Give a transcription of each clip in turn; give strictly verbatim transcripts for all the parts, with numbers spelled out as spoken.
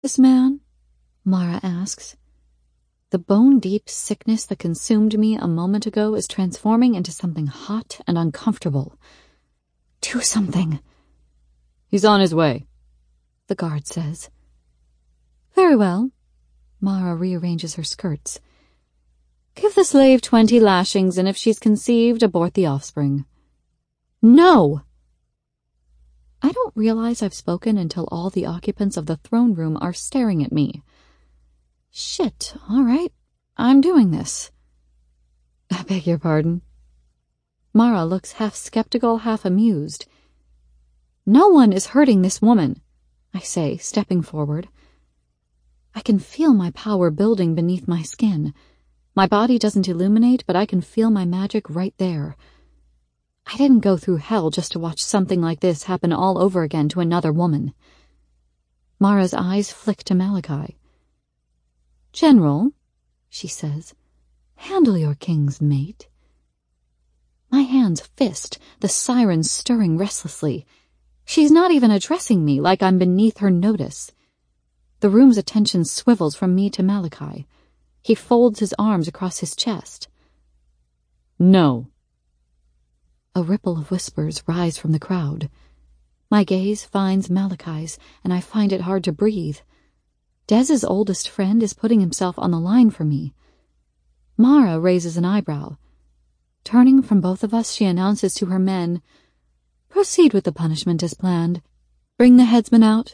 This man? Mara asks. The bone-deep sickness that consumed me a moment ago is transforming into something hot and uncomfortable. Do something. He's on his way, the guard says. Very well. Mara rearranges her skirts. Give the slave twenty lashings, and if she's conceived, abort the offspring. No! I don't realize I've spoken until all the occupants of the throne room are staring at me. Shit, all right. I'm doing this. I beg your pardon? Mara looks half skeptical, half amused. No one is hurting this woman, I say, stepping forward. I can feel my power building beneath my skin. My body doesn't illuminate, but I can feel my magic right there. I didn't go through hell just to watch something like this happen all over again to another woman. Mara's eyes flick to Malachi. General, she says, handle your king's mate. My hands fist, the siren stirring restlessly. She's not even addressing me like I'm beneath her notice. The room's attention swivels from me to Malachi. He folds his arms across his chest. No. A ripple of whispers rise from the crowd. My gaze finds Malachi's, and I find it hard to breathe. Dez's oldest friend is putting himself on the line for me. Mara raises an eyebrow. Turning from both of us, she announces to her men, Proceed with the punishment as planned. Bring the headsman out.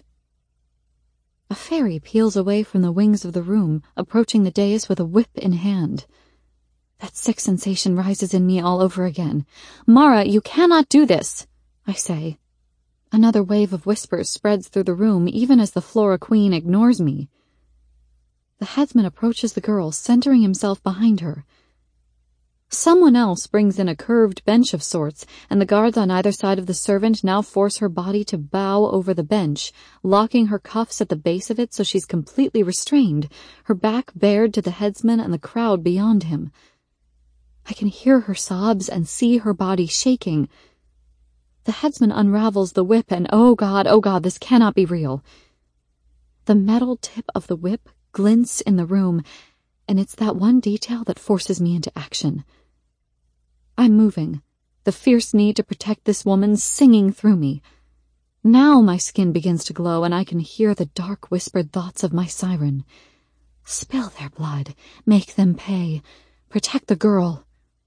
A fairy peels away from the wings of the room, approaching the dais with a whip in hand. That sick sensation rises in me all over again. Mara, you cannot do this, I say. Another wave of whispers spreads through the room, even as the Flora Queen ignores me. The headsman approaches the girl, centering himself behind her. Someone else brings in a curved bench of sorts, and the guards on either side of the servant now force her body to bow over the bench, locking her cuffs at the base of it so she's completely restrained, her back bared to the headsman and the crowd beyond him. I can hear her sobs and see her body shaking. The headsman unravels the whip, and oh God, oh God, this cannot be real. The metal tip of the whip glints in the room, and it's that one detail that forces me into action. I'm moving, the fierce need to protect this woman singing through me. Now my skin begins to glow, and I can hear the dark whispered thoughts of my siren. Spill their blood, make them pay, protect the girl.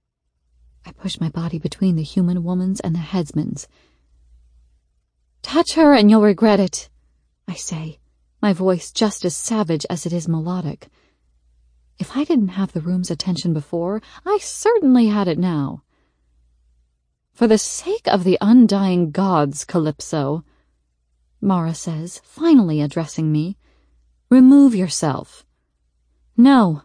I push my body between the human woman's and the headsman's. Touch her and you'll regret it, I say, my voice just as savage as it is melodic. If I didn't have the room's attention before, I certainly had it now. For the sake of the undying gods, Calypso, Mara says, finally addressing me, remove yourself. No.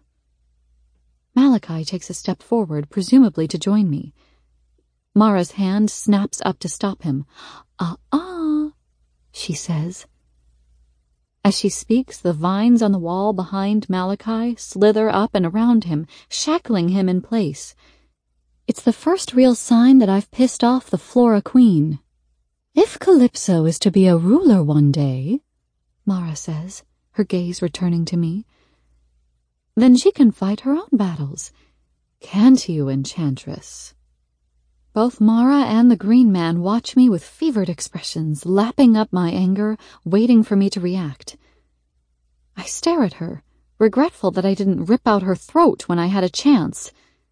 Malachi takes a step forward, presumably to join me. Mara's hand snaps up to stop him. Uh-uh, she says. As she speaks, the vines on the wall behind Malachi slither up and around him, shackling him in place. It's the first real sign that I've pissed off the Flora Queen. If Calypso is to be a ruler one day, Mara says, her gaze returning to me, then she can fight her own battles. Can't you, Enchantress? Both Mara and the Green Man watch me with fevered expressions, lapping up my anger, waiting for me to react. I stare at her, regretful that I didn't rip out her throat when I had a chance.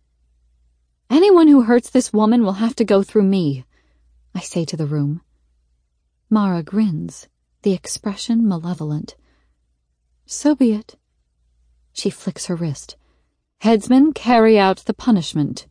Anyone who hurts this woman will have to go through me, I say to the room. Mara grins, the expression malevolent. So be it. She flicks her wrist. Headsman, carry out the punishment.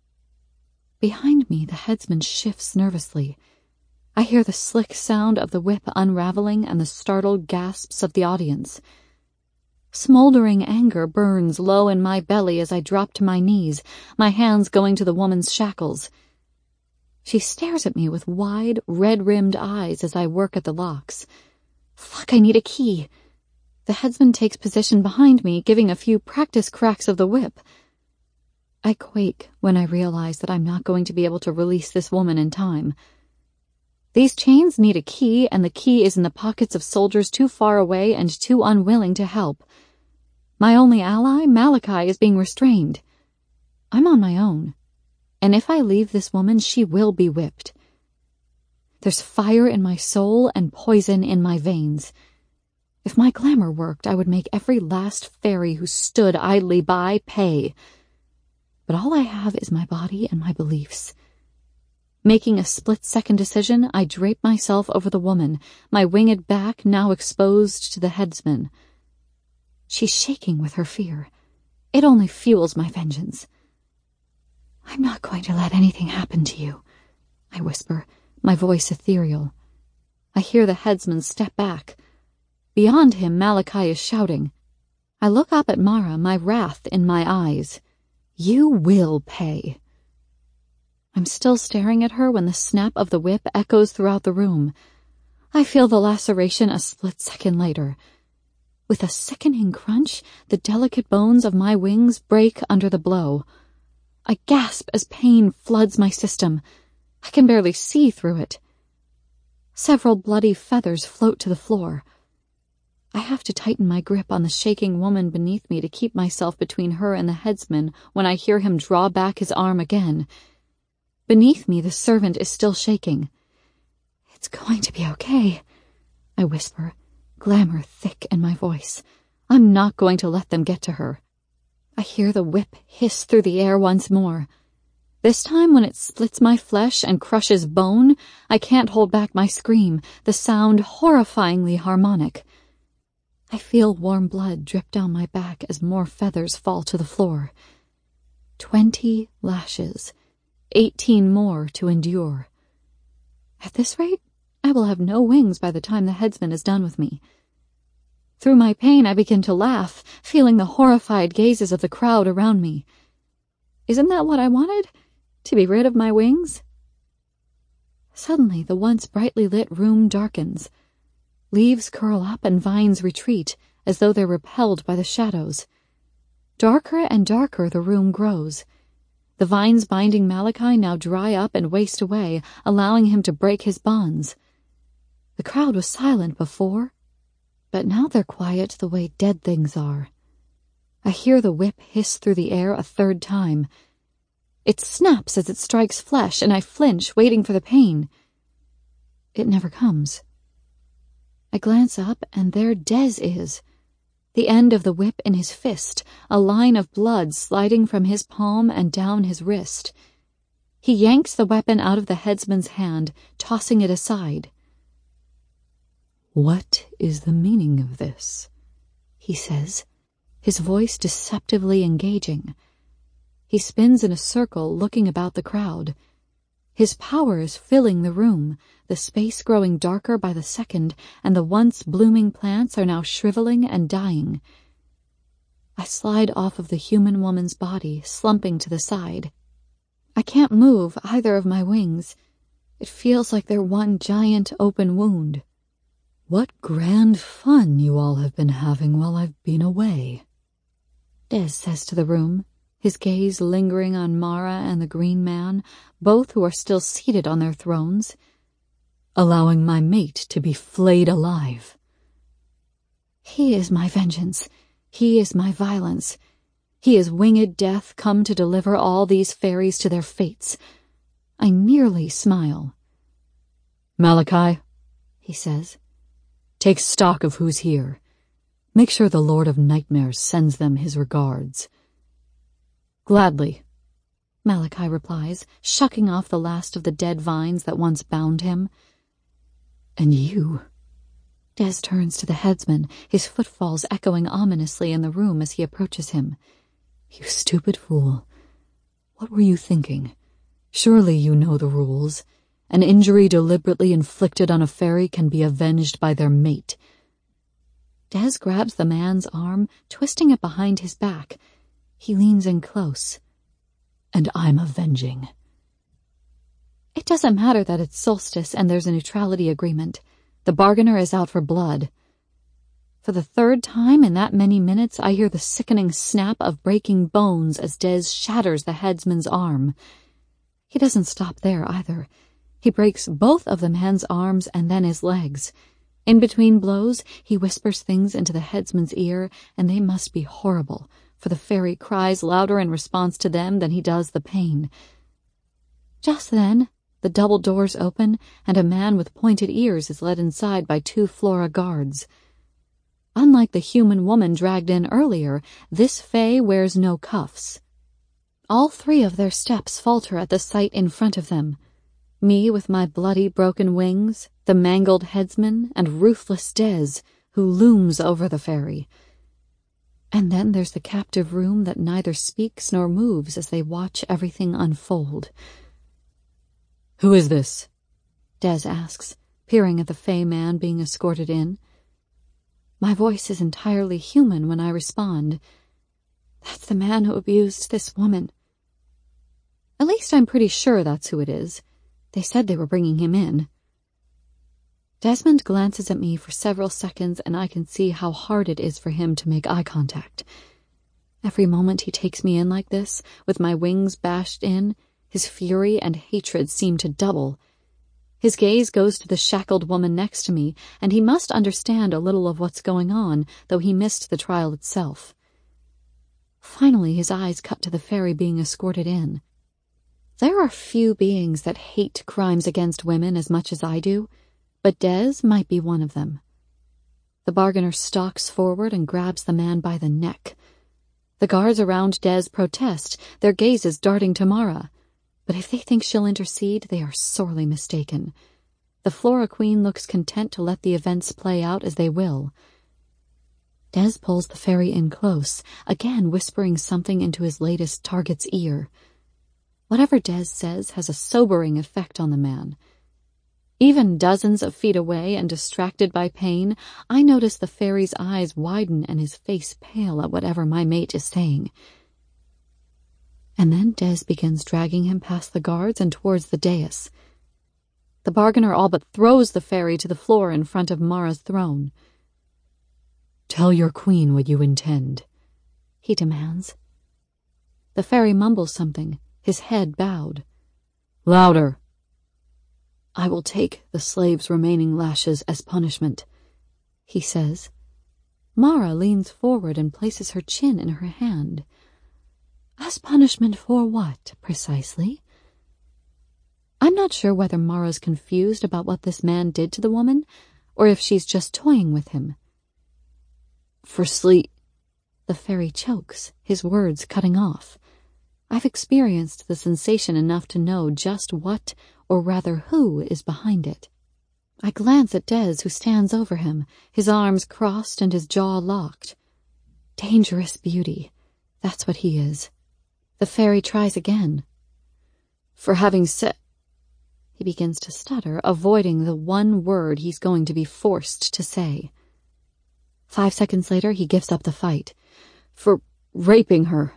Behind me, the headsman shifts nervously. I hear the slick sound of the whip unraveling and the startled gasps of the audience. Smoldering anger burns low in my belly as I drop to my knees, my hands going to the woman's shackles. She stares at me with wide, red-rimmed eyes as I work at the locks. Fuck, I need a key. The headsman takes position behind me, giving a few practice cracks of the whip. I quake when I realize that I'm not going to be able to release this woman in time. These chains need a key, and the key is in the pockets of soldiers too far away and too unwilling to help. My only ally, Malachi, is being restrained. I'm on my own, and if I leave this woman, she will be whipped. There's fire in my soul and poison in my veins. If my glamour worked, I would make every last fairy who stood idly by pay. But all I have is my body and my beliefs. Making a split-second decision, I drape myself over the woman, my winged back now exposed to the headsman. She's shaking with her fear. It only fuels my vengeance. I'm not going to let anything happen to you, I whisper, my voice ethereal. I hear the headsman step back. Beyond him, Malachi is shouting. I look up at Mara, my wrath in my eyes. You will pay. I'm still staring at her when the snap of the whip echoes throughout the room. I feel the laceration a split second later. With a sickening crunch, the delicate bones of my wings break under the blow. I gasp as pain floods my system. I can barely see through it. Several bloody feathers float to the floor. I have to tighten my grip on the shaking woman beneath me to keep myself between her and the headsman when I hear him draw back his arm again. Beneath me, the servant is still shaking. It's going to be okay, I whisper, glamour thick in my voice. I'm not going to let them get to her. I hear the whip hiss through the air once more. This time, when it splits my flesh and crushes bone, I can't hold back my scream, the sound horrifyingly harmonic. I feel warm blood drip down my back as more feathers fall to the floor. Twenty lashes, eighteen more to endure. At this rate, I will have no wings by the time the headsman is done with me. Through my pain, I begin to laugh, feeling the horrified gazes of the crowd around me. Isn't that what I wanted? To be rid of my wings? Suddenly, the once brightly lit room darkens. Leaves curl up and vines retreat, as though they're repelled by the shadows. Darker and darker the room grows. The vines binding Malachi now dry up and waste away, allowing him to break his bonds. The crowd was silent before, but now they're quiet the way dead things are. I hear the whip hiss through the air a third time. It snaps as it strikes flesh, and I flinch, waiting for the pain. It never comes. I glance up, and there Des is, the end of the whip in his fist, a line of blood sliding from his palm and down his wrist. He yanks the weapon out of the headsman's hand, tossing it aside. "What is the meaning of this?" he says, his voice deceptively engaging. He spins in a circle, looking about the crowd. His power is filling the room, the space growing darker by the second, and the once blooming plants are now shriveling and dying. I slide off of the human woman's body, slumping to the side. I can't move either of my wings. It feels like they're one giant open wound. "What grand fun you all have been having while I've been away," Des says to the room, his gaze lingering on Mara and the Green Man, both who are still seated on their thrones. "Allowing my mate to be flayed alive." He is my vengeance. He is my violence. He is winged death come to deliver all these fairies to their fates. I nearly smile. "Malachi," he says, "take stock of who's here. Make sure the Lord of Nightmares sends them his regards." "Gladly," Malachi replies, shucking off the last of the dead vines that once bound him. "And you?" Des turns to the headsman, his footfalls echoing ominously in the room as he approaches him. "You stupid fool. What were you thinking? Surely you know the rules. An injury deliberately inflicted on a fairy can be avenged by their mate." Des grabs the man's arm, twisting it behind his back. He leans in close. "And I'm avenging." It doesn't matter that it's solstice and there's a neutrality agreement. The bargainer is out for blood. For the third time in that many minutes, I hear the sickening snap of breaking bones as Des shatters the headsman's arm. He doesn't stop there either. He breaks both of the man's arms and then his legs. In between blows, he whispers things into the headsman's ear, and they must be horrible, for the fairy cries louder in response to them than he does the pain. Just then, the double doors open, and a man with pointed ears is led inside by two Flora guards. Unlike the human woman dragged in earlier, this fae wears no cuffs. All three of their steps falter at the sight in front of them. Me with my bloody broken wings, the mangled headsman, and ruthless Des, who looms over the fairy. And then there's the captive room that neither speaks nor moves as they watch everything unfold. "Who is this?" Des asks, peering at the fey man being escorted in. My voice is entirely human when I respond. That's the man who abused this woman. At least I'm pretty sure that's who it is. They said they were bringing him in. Desmond glances at me for several seconds, and I can see how hard it is for him to make eye contact. Every moment he takes me in like this, with my wings bashed in, his fury and hatred seem to double. His gaze goes to the shackled woman next to me, and he must understand a little of what's going on, though he missed the trial itself. Finally, his eyes cut to the fairy being escorted in. There are few beings that hate crimes against women as much as I do, but Des might be one of them. The bargainer stalks forward and grabs the man by the neck. The guards around Des protest, their gazes darting to Mara. But if they think she'll intercede, they are sorely mistaken. The Flora Queen looks content to let the events play out as they will. Des pulls the fairy in close, again whispering something into his latest target's ear. Whatever Des says has a sobering effect on the man. Even dozens of feet away and distracted by pain, I notice the fairy's eyes widen and his face pale at whatever my mate is saying. And then Des begins dragging him past the guards and towards the dais. The bargainer all but throws the fairy to the floor in front of Mara's throne. "Tell your queen what you intend," he demands. The fairy mumbles something, his head bowed. "Louder." "I will take the slave's remaining lashes as punishment," he says. Mara leans forward and places her chin in her hand. As punishment for what, precisely? I'm not sure whether Mara's confused about what this man did to the woman, or if she's just toying with him. "For sleep." The fairy chokes, his words cutting off. I've experienced the sensation enough to know just what, or rather who, is behind it. I glance at Des, who stands over him, his arms crossed and his jaw locked. Dangerous beauty. That's what he is. The fairy tries again. "For having said—" He begins to stutter, avoiding the one word he's going to be forced to say. Five seconds later, he gives up the fight. "For raping her."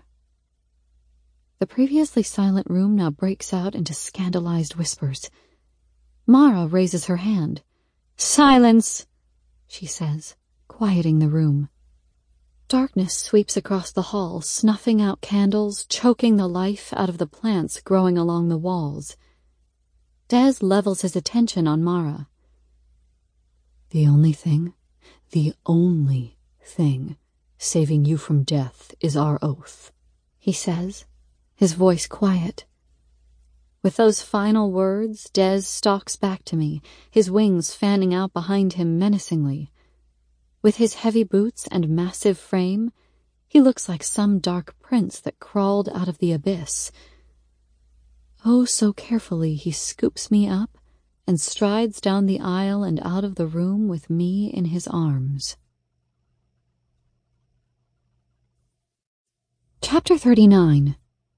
The previously silent room now breaks out into scandalized whispers. Mara raises her hand. "Silence," she says, quieting the room. Darkness sweeps across the hall, snuffing out candles, choking the life out of the plants growing along the walls. Des levels his attention on Mara. "The only thing, the only thing saving you from death is our oath," he says, his voice quiet. With those final words, Des stalks back to me, his wings fanning out behind him menacingly. With his heavy boots and massive frame, he looks like some dark prince that crawled out of the abyss. Oh, so carefully he scoops me up and strides down the aisle and out of the room with me in his arms. Chapter thirty-nine.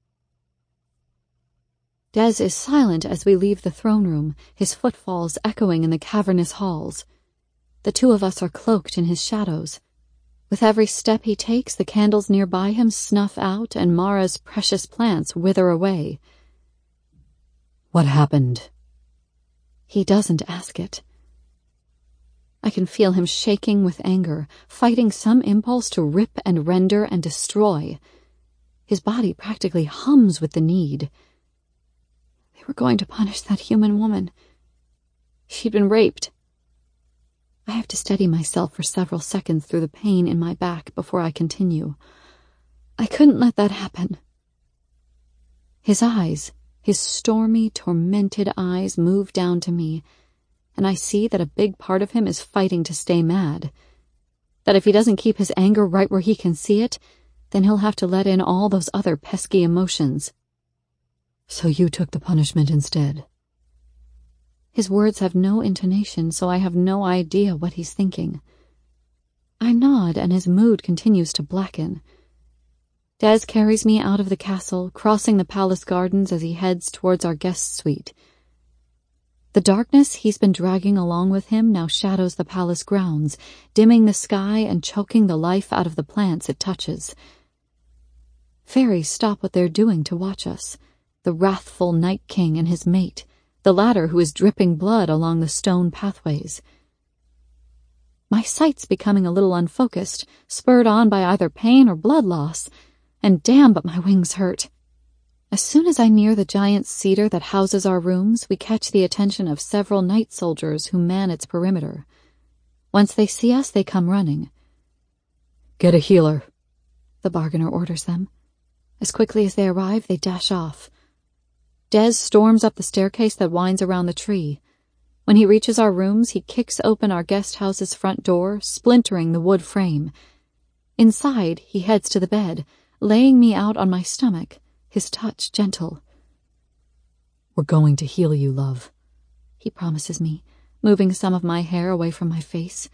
Des is silent as we leave the throne room, his footfalls echoing in the cavernous halls. The two of us are cloaked in his shadows. With every step he takes, the candles nearby him snuff out and Mara's precious plants wither away. "What happened?" He doesn't ask it. I can feel him shaking with anger, fighting some impulse to rip and render and destroy. His body practically hums with the need. They were going to punish that human woman. She'd been raped. I have to steady myself for several seconds through the pain in my back before I continue. I couldn't let that happen. His eyes, his stormy, tormented eyes, move down to me, and I see that a big part of him is fighting to stay mad. That if he doesn't keep his anger right where he can see it, then he'll have to let in all those other pesky emotions. So you took the punishment instead? His words have no intonation, so I have no idea what he's thinking. I nod, and his mood continues to blacken. Des carries me out of the castle, crossing the palace gardens as he heads towards our guest suite. The darkness he's been dragging along with him now shadows the palace grounds, dimming the sky and choking the life out of the plants it touches. Fairies stop what they're doing to watch us, the wrathful Night King and his mate, the latter who is dripping blood along the stone pathways. My sight's becoming a little unfocused, spurred on by either pain or blood loss, and damn but my wings hurt. As soon as I near the giant cedar that houses our rooms, we catch the attention of several night soldiers who man its perimeter. Once they see us, they come running. Get a healer, the bargainer orders them. As quickly as they arrive, they dash off. Des storms up the staircase that winds around the tree. When he reaches our rooms, he kicks open our guest house's front door, splintering the wood frame. Inside, he heads to the bed, laying me out on my stomach, his touch gentle. We're going to heal you, love, he promises me, moving some of my hair away from my face.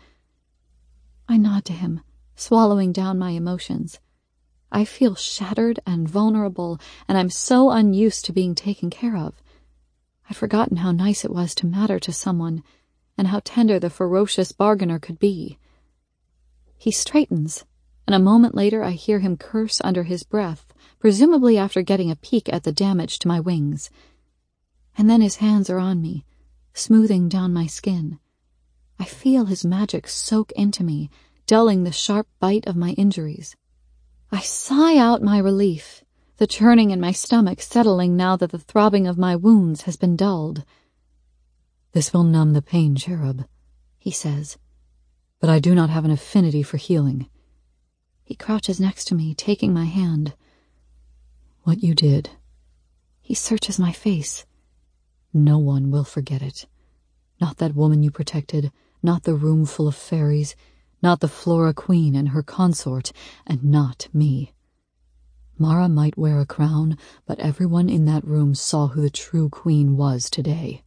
I nod to him, swallowing down my emotions. I feel shattered and vulnerable, and I'm so unused to being taken care of. I'd forgotten how nice it was to matter to someone, and how tender the ferocious bargainer could be. He straightens, and a moment later I hear him curse under his breath, presumably after getting a peek at the damage to my wings. And then his hands are on me, smoothing down my skin. I feel his magic soak into me, dulling the sharp bite of my injuries. I sigh out my relief, the churning in my stomach settling now that the throbbing of my wounds has been dulled. This will numb the pain, Cherub, he says. But I do not have an affinity for healing. He crouches next to me, taking my hand. What you did. He searches my face. No one will forget it. Not that woman you protected, not the room full of fairies, not the Flora Queen and her consort, and not me. Mara might wear a crown, but everyone in that room saw who the true queen was today.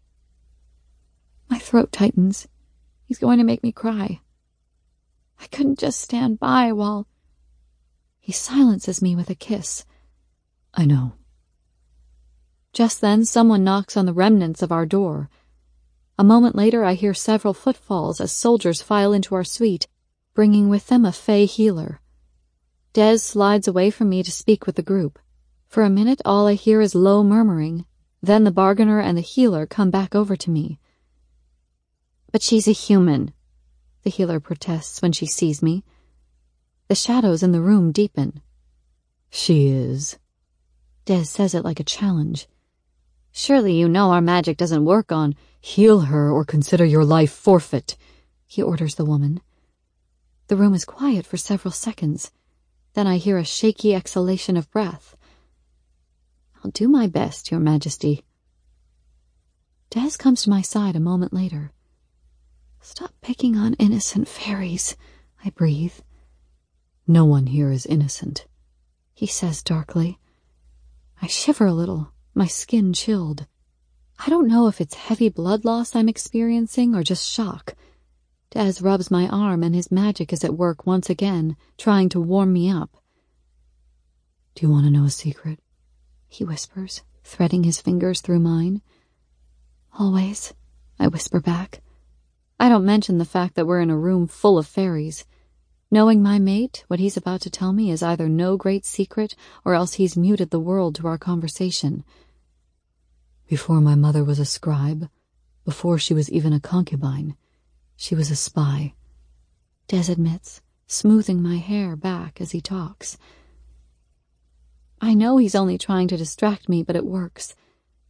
My throat tightens. He's going to make me cry. I couldn't just stand by while... He silences me with a kiss. I know. Just then, someone knocks on the remnants of our door. A moment later, I hear several footfalls as soldiers file into our suite, bringing with them a Fey healer. Des slides away from me to speak with the group. For a minute, all I hear is low murmuring. Then the bargainer and the healer come back over to me. But she's a human, the healer protests when she sees me. The shadows in the room deepen. She is. Des says it like a challenge. Surely you know our magic doesn't work on... Heal her or consider your life forfeit, he orders the woman. The room is quiet for several seconds. Then I hear a shaky exhalation of breath. I'll do my best, Your Majesty. Des comes to my side a moment later. Stop picking on innocent fairies, I breathe. No one here is innocent, he says darkly. I shiver a little, my skin chilled. I don't know if it's heavy blood loss I'm experiencing or just shock. Des rubs my arm and his magic is at work once again, trying to warm me up. Do you want to know a secret? He whispers, threading his fingers through mine. Always, I whisper back. I don't mention the fact that we're in a room full of fairies. Knowing my mate, what he's about to tell me is either no great secret or else he's muted the world to our conversation. Before my mother was a scribe, before she was even a concubine, she was a spy, Des admits, smoothing my hair back as he talks. I know he's only trying to distract me, but it works.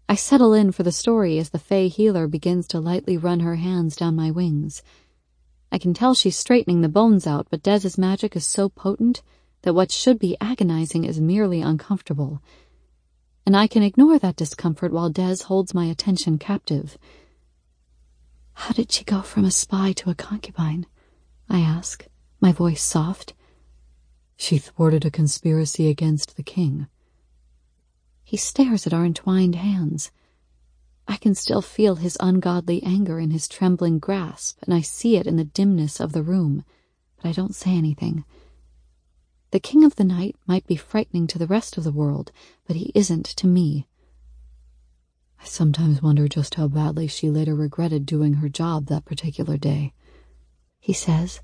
I settle in for the story as the Fey healer begins to lightly run her hands down my wings. I can tell she's straightening the bones out, but Dez's magic is so potent that what should be agonizing is merely uncomfortable. And I can ignore that discomfort while Dez holds my attention captive. How did she go from a spy to a concubine? I ask, my voice soft. She thwarted a conspiracy against the king. He stares at our entwined hands. I can still feel his ungodly anger in his trembling grasp, and I see it in the dimness of the room, but I don't say anything. The king of the night might be frightening to the rest of the world, but he isn't to me. I sometimes wonder just how badly she later regretted doing her job that particular day, he says.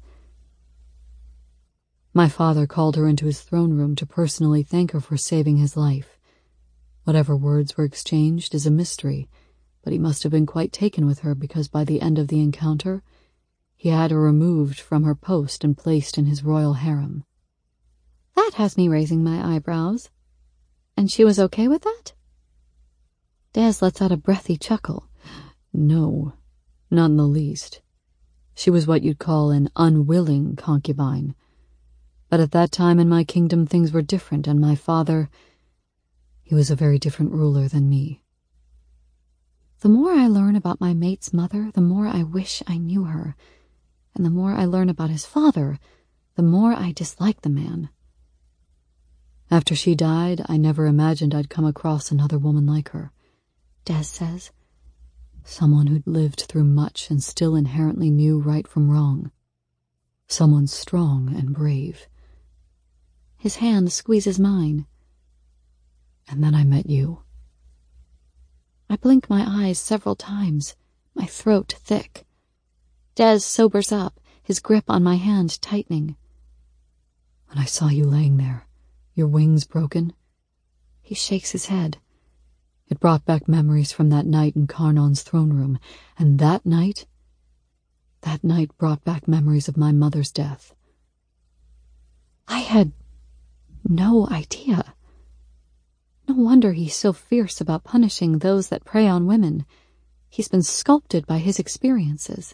My father called her into his throne room to personally thank her for saving his life. Whatever words were exchanged is a mystery, but he must have been quite taken with her because by the end of the encounter, he had her removed from her post and placed in his royal harem. That has me raising my eyebrows. And she was okay with that? Dez lets out a breathy chuckle. No, not in the least. She was what you'd call an unwilling concubine. But at that time in my kingdom things were different, and my father, he was a very different ruler than me. The more I learn about my mate's mother, the more I wish I knew her. And the more I learn about his father, the more I dislike the man. After she died, I never imagined I'd come across another woman like her, Dez says. Someone who'd lived through much and still inherently knew right from wrong. Someone strong and brave. His hand squeezes mine. And then I met you. I blink my eyes several times, my throat thick. Dez sobers up, his grip on my hand tightening. When I saw you laying there, your wings broken, he shakes his head. It brought back memories from that night in Karnon's throne room, and that night, that night brought back memories of my mother's death. I had no idea. No wonder he's so fierce about punishing those that prey on women. He's been sculpted by his experiences.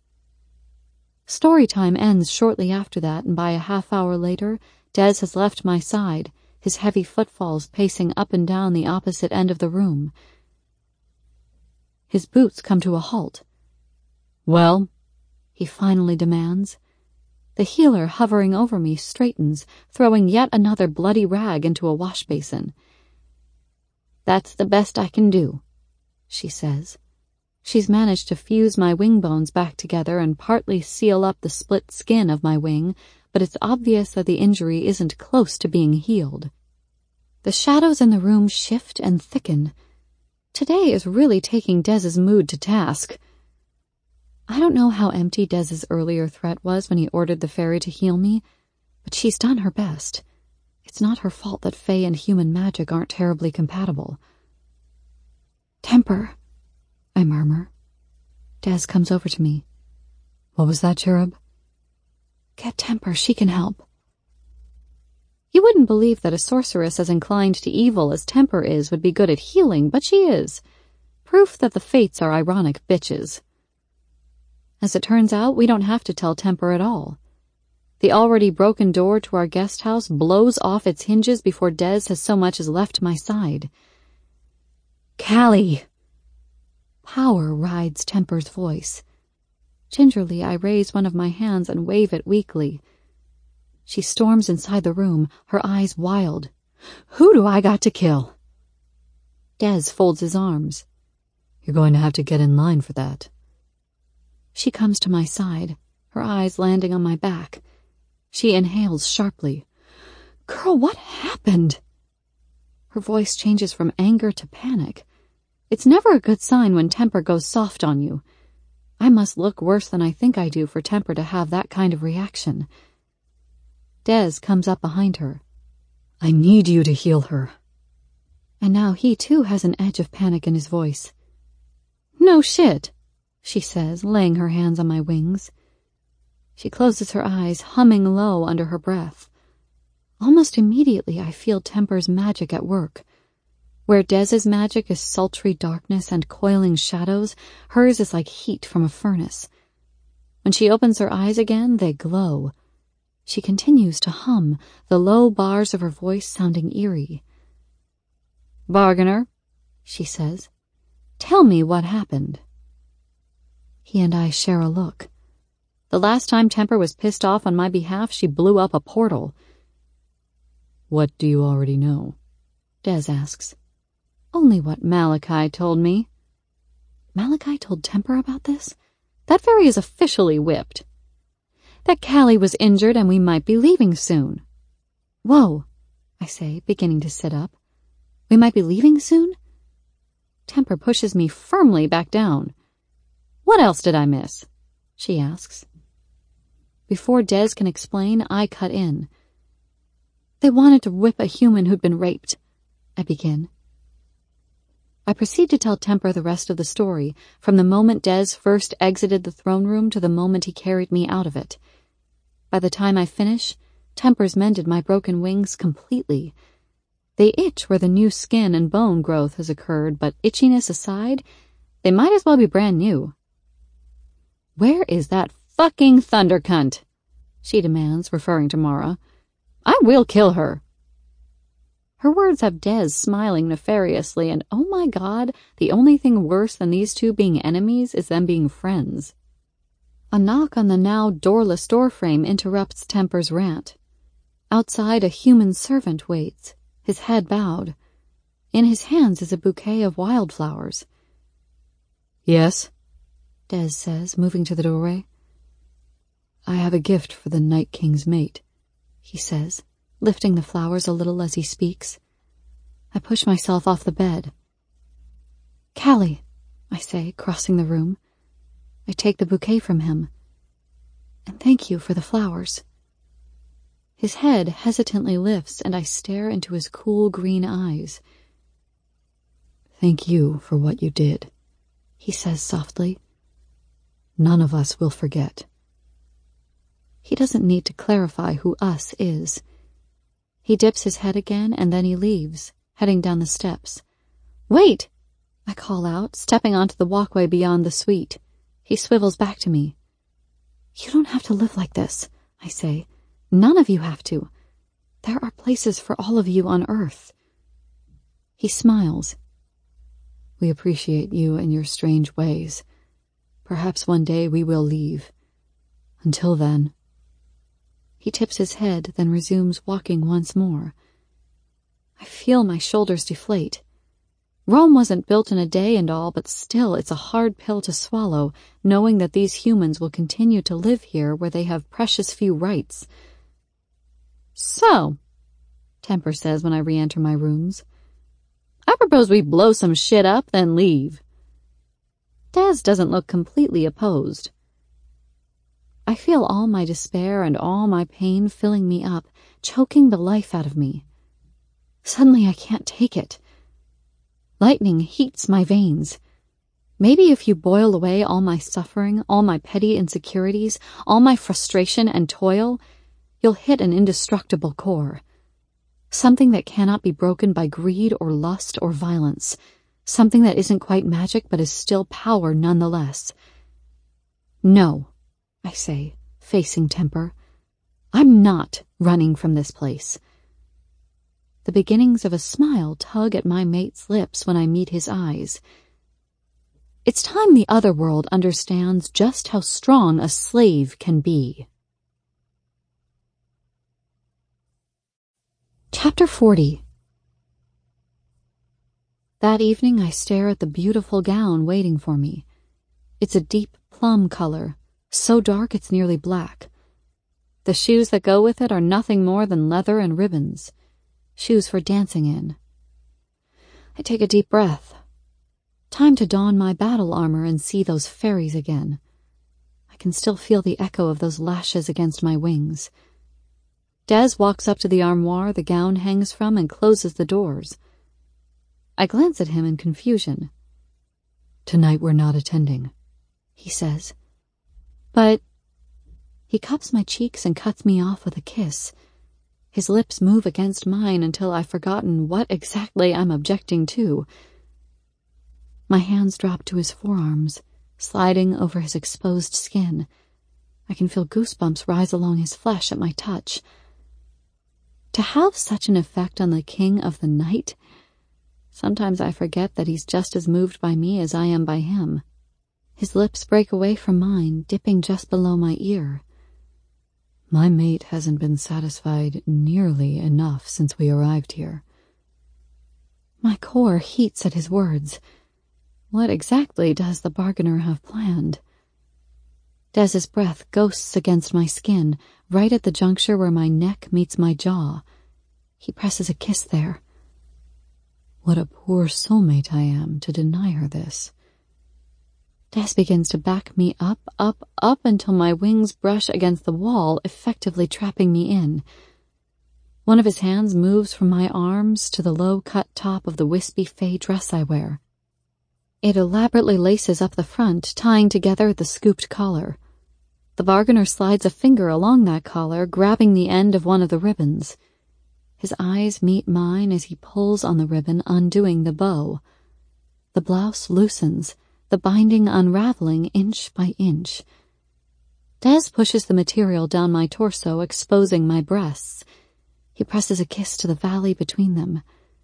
Story time ends shortly after that, and by a half hour later, Dez has left my side, his heavy footfalls pacing up and down the opposite end of the room. His boots come to a halt. Well, he finally demands. The healer hovering over me straightens, throwing yet another bloody rag into a wash basin. That's the best I can do, she says. She's managed to fuse my wing bones back together and partly seal up the split skin of my wing, but it's obvious that the injury isn't close to being healed. The shadows in the room shift and thicken. Today is really taking Dez's mood to task. I don't know how empty Dez's earlier threat was when he ordered the fairy to heal me, but she's done her best. It's not her fault that Fae and human magic aren't terribly compatible. Temper, I murmur. Dez comes over to me. What was that, Cherub? Get Temper, she can help. You wouldn't believe that a sorceress as inclined to evil as Temper is would be good at healing, but she is. Proof that the fates are ironic bitches. As it turns out, we don't have to tell Temper at all. The already broken door to our guest house blows off its hinges before Dez has so much as left my side. Callie! Power rides Temper's voice. Gingerly, I raise one of my hands and wave it weakly. She storms inside the room, her eyes wild. Who do I got to kill? Dez folds his arms. You're going to have to get in line for that. She comes to my side, her eyes landing on my back. She inhales sharply. Girl, what happened? Her voice changes from anger to panic. It's never a good sign when Temper goes soft on you. I must look worse than I think I do for Temper to have that kind of reaction. Dez comes up behind her. I need you to heal her. And now he too has an edge of panic in his voice. No shit, she says, laying her hands on my wings. She closes her eyes, humming low under her breath. Almost immediately I feel Temper's magic at work. Where Dez's magic is sultry darkness and coiling shadows, hers is like heat from a furnace. When she opens her eyes again, they glow. She continues to hum, the low bars of her voice sounding eerie. "Bargainer," she says, "tell me what happened." He and I share a look. The last time Temper was pissed off on my behalf, she blew up a portal. "What do you already know?" Dez asks. "Only what Malachi told me." Malachi told Temper about this? That Fairy is officially whipped. That Callie was injured and we might be leaving soon. "Whoa," I say, beginning to sit up. "We might be leaving soon?" Temper pushes me firmly back down. "What else did I miss?" she asks. Before Dez can explain, I cut in. "They wanted to whip a human who'd been raped," I begin. I proceed to tell Temper the rest of the story, from the moment Dez first exited the throne room to the moment he carried me out of it. By the time I finish, Temper's mended my broken wings completely. They itch where the new skin and bone growth has occurred, but itchiness aside, they might as well be brand new. "Where is that fucking thunder cunt?" she demands, referring to Mara. "I will kill her." Her words have Dez smiling nefariously, and oh my god, the only thing worse than these two being enemies is them being friends. A knock on the now doorless doorframe interrupts Temper's rant. Outside, a human servant waits, his head bowed. In his hands is a bouquet of wildflowers. "Yes?" Dez says, moving to the doorway. "I have a gift for the Night King's mate," he says, lifting the flowers a little as he speaks. I push myself off the bed. "Callie," I say, crossing the room. I take the bouquet from him. "And thank you for the flowers." His head hesitantly lifts, and I stare into his cool green eyes. "Thank you for what you did," he says softly. "None of us will forget." He doesn't need to clarify who us is. He dips his head again, and then he leaves, heading down the steps. "Wait!" I call out, stepping onto the walkway beyond the suite. He swivels back to me. "You don't have to live like this," I say. "None of you have to. There are places for all of you on Earth." He smiles. "We appreciate you and your strange ways. Perhaps one day we will leave. Until then..." He tips his head, then resumes walking once more. I feel my shoulders deflate. Rome wasn't built in a day and all, but still it's a hard pill to swallow, knowing that these humans will continue to live here where they have precious few rights. "So," Temper says when I re-enter my rooms, "I propose we blow some shit up, then leave." Dez doesn't look completely opposed. I feel all my despair and all my pain filling me up, choking the life out of me. Suddenly I can't take it. Lightning heats my veins. Maybe if you boil away all my suffering, all my petty insecurities, all my frustration and toil, you'll hit an indestructible core. Something that cannot be broken by greed or lust or violence. Something that isn't quite magic but is still power nonetheless. "No," I say, facing Temper. "I'm not running from this place." The beginnings of a smile tug at my mate's lips when I meet his eyes. It's time the other world understands just how strong a slave can be. Chapter forty. That evening I stare at the beautiful gown waiting for me. It's a deep plum color, so dark it's nearly black. The shoes that go with it are nothing more than leather and ribbons. Shoes for dancing in. I take a deep breath. Time to don my battle armor and see those fairies again. I can still feel the echo of those lashes against my wings. Dez walks up to the armoire the gown hangs from and closes the doors. I glance at him in confusion. "Tonight we're not attending," he says. "But..." He cups my cheeks and cuts me off with a kiss. His lips move against mine until I've forgotten what exactly I'm objecting to. My hands drop to his forearms, sliding over his exposed skin. I can feel goosebumps rise along his flesh at my touch. To have such an effect on the king of the night, sometimes I forget that he's just as moved by me as I am by him. His lips break away from mine, dipping just below my ear. My mate hasn't been satisfied nearly enough since we arrived here. My core heats at his words. What exactly does the bargainer have planned? Des's breath ghosts against my skin, right at the juncture where my neck meets my jaw. He presses a kiss there. What a poor soulmate I am to deny her this. Des begins to back me up, up, up until my wings brush against the wall, effectively trapping me in. One of his hands moves from my arms to the low-cut top of the wispy fey dress I wear. It elaborately laces up the front, tying together the scooped collar. The bargainer slides a finger along that collar, grabbing the end of one of the ribbons. His eyes meet mine as he pulls on the ribbon, undoing the bow. The blouse loosens, the binding unraveling inch by inch. Des pushes the material down my torso, exposing my breasts. He presses a kiss to the valley between them.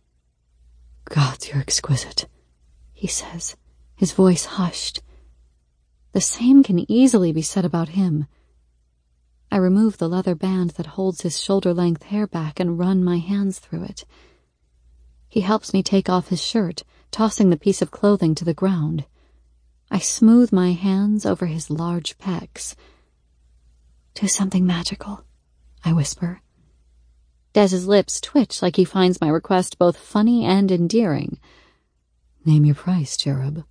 "Gods, you're exquisite," he says, his voice hushed. The same can easily be said about him. I remove the leather band that holds his shoulder-length hair back and run my hands through it. He helps me take off his shirt, tossing the piece of clothing to the ground. I smooth my hands over his large pecs. "Do something magical," I whisper. Des's lips twitch like he finds my request both funny and endearing. "Name your price, cherub."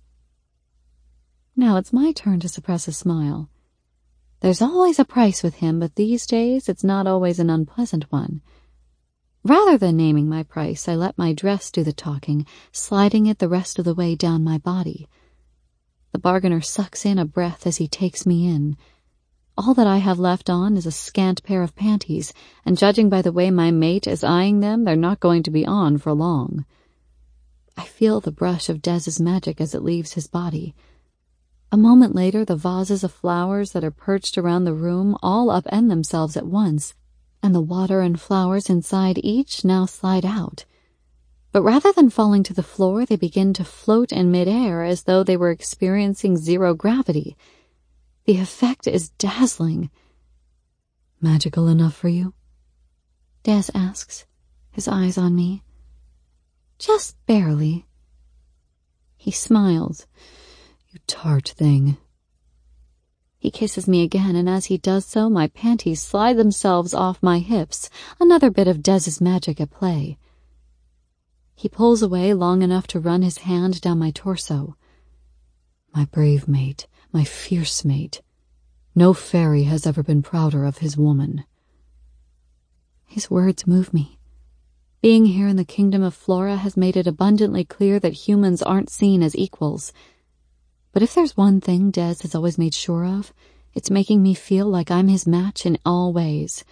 Now it's my turn to suppress a smile. There's always a price with him, but these days it's not always an unpleasant one. Rather than naming my price, I let my dress do the talking, sliding it the rest of the way down my body. The bargainer sucks in a breath as he takes me in. All that I have left on is a scant pair of panties, and judging by the way my mate is eyeing them, they're not going to be on for long. I feel the brush of Des's magic as it leaves his body. A moment later, the vases of flowers that are perched around the room all upend themselves at once, and the water and flowers inside each now slide out. But rather than falling to the floor, they begin to float in midair as though they were experiencing zero gravity. The effect is dazzling. "Magical enough for you?" Des asks, his eyes on me. "Just barely." He smiles. "You tart thing." He kisses me again, and as he does so, my panties slide themselves off my hips, another bit of Des's magic at play. He pulls away long enough to run his hand down my torso. "My brave mate, my fierce mate. No fairy has ever been prouder of his woman." His words move me. Being here in the kingdom of Flora has made it abundantly clear that humans aren't seen as equals. But if there's one thing Des has always made sure of, it's making me feel like I'm his match in all ways.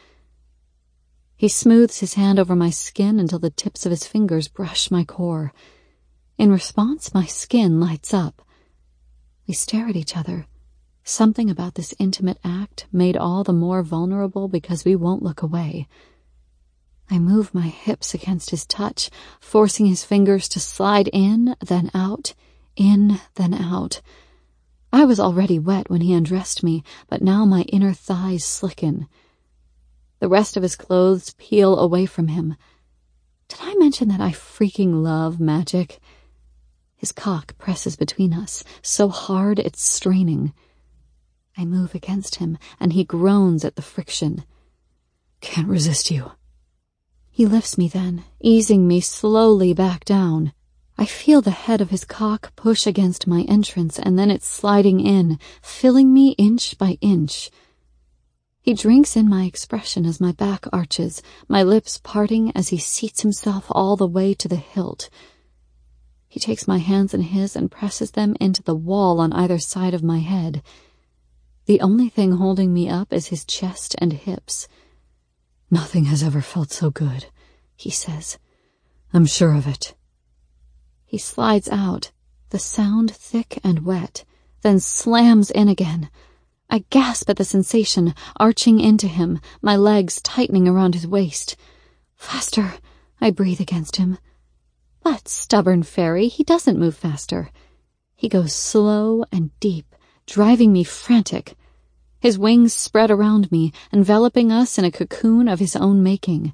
He smooths his hand over my skin until the tips of his fingers brush my core. In response, my skin lights up. We stare at each other. Something about this intimate act made all the more vulnerable because we won't look away. I move my hips against his touch, forcing his fingers to slide in, then out, in, then out. I was already wet when he undressed me, but now my inner thighs slicken. The rest of his clothes peel away from him. Did I mention that I freaking love magic? His cock presses between us, so hard it's straining. I move against him, and he groans at the friction. "Can't resist you." He lifts me then, easing me slowly back down. I feel the head of his cock push against my entrance, and then it's sliding in, filling me inch by inch. He drinks in my expression as my back arches, my lips parting as he seats himself all the way to the hilt. He takes my hands in his and presses them into the wall on either side of my head. The only thing holding me up is his chest and hips. Nothing has ever felt so good, he says. I'm sure of it. He slides out, the sound thick and wet, then slams in again. I gasp at the sensation, arching into him, my legs tightening around his waist. Faster, I breathe against him. But, stubborn fairy, he doesn't move faster. He goes slow and deep, driving me frantic. His wings spread around me, enveloping us in a cocoon of his own making.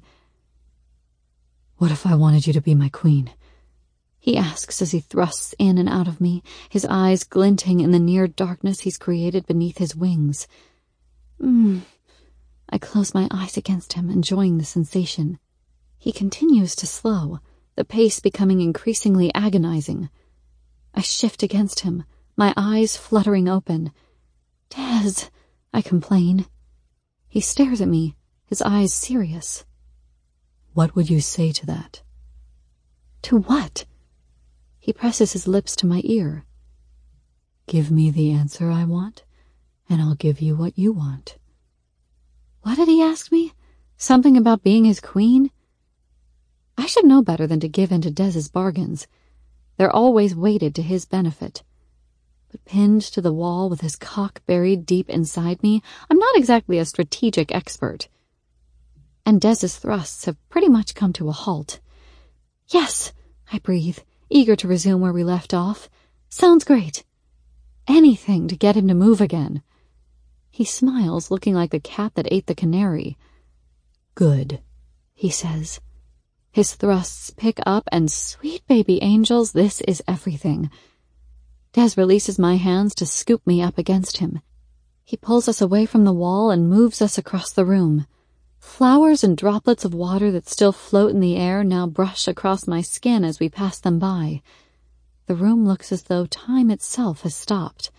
What if I wanted you to be my queen? He asks as he thrusts in and out of me, his eyes glinting in the near darkness he's created beneath his wings. Mm. I close my eyes against him, enjoying the sensation. He continues to slow, the pace becoming increasingly agonizing. I shift against him, my eyes fluttering open. Des, I complain. He stares at me, his eyes serious. What would you say to that? To what? He presses his lips to my ear. Give me the answer I want, and I'll give you what you want. What did he ask me? Something about being his queen? I should know better than to give in to Dez's bargains. They're always weighted to his benefit. But pinned to the wall with his cock buried deep inside me, I'm not exactly a strategic expert. And Dez's thrusts have pretty much come to a halt. Yes, I breathe, eager to resume where we left off. Sounds great. Anything to get him to move again. He smiles, looking like the cat that ate the canary. Good, he says. His thrusts pick up, and sweet baby angels, this is everything. Des releases my hands to scoop me up against him. He pulls us away from the wall and moves us across the room. Flowers and droplets of water that still float in the air now brush across my skin as we pass them by. The room looks as though time itself has stopped.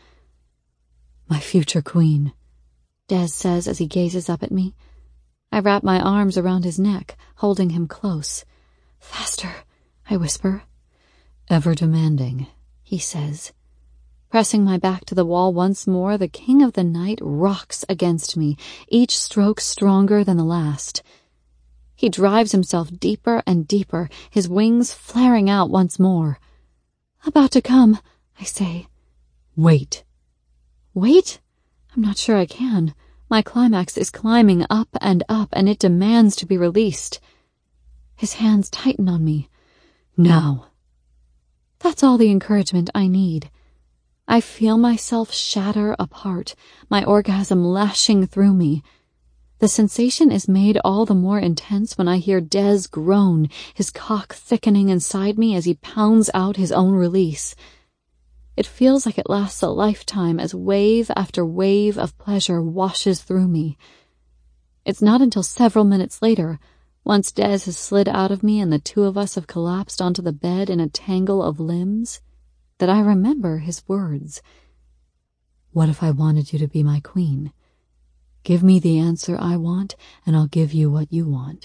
My future queen, Des says as he gazes up at me. I wrap my arms around his neck, holding him close. Faster, I whisper. Ever demanding, he says. Pressing my back to the wall once more, the king of the night rocks against me, each stroke stronger than the last. He drives himself deeper and deeper, his wings flaring out once more. About to come, I say. Wait. Wait? I'm not sure I can. My climax is climbing up and up, and it demands to be released. His hands tighten on me. Now. That's all the encouragement I need. I feel myself shatter apart, my orgasm lashing through me. The sensation is made all the more intense when I hear Des groan, his cock thickening inside me as he pounds out his own release. It feels like it lasts a lifetime as wave after wave of pleasure washes through me. It's not until several minutes later, once Des has slid out of me and the two of us have collapsed onto the bed in a tangle of limbs, that I remember his words. What if I wanted you to be my queen? Give me the answer I want, and I'll give you what you want.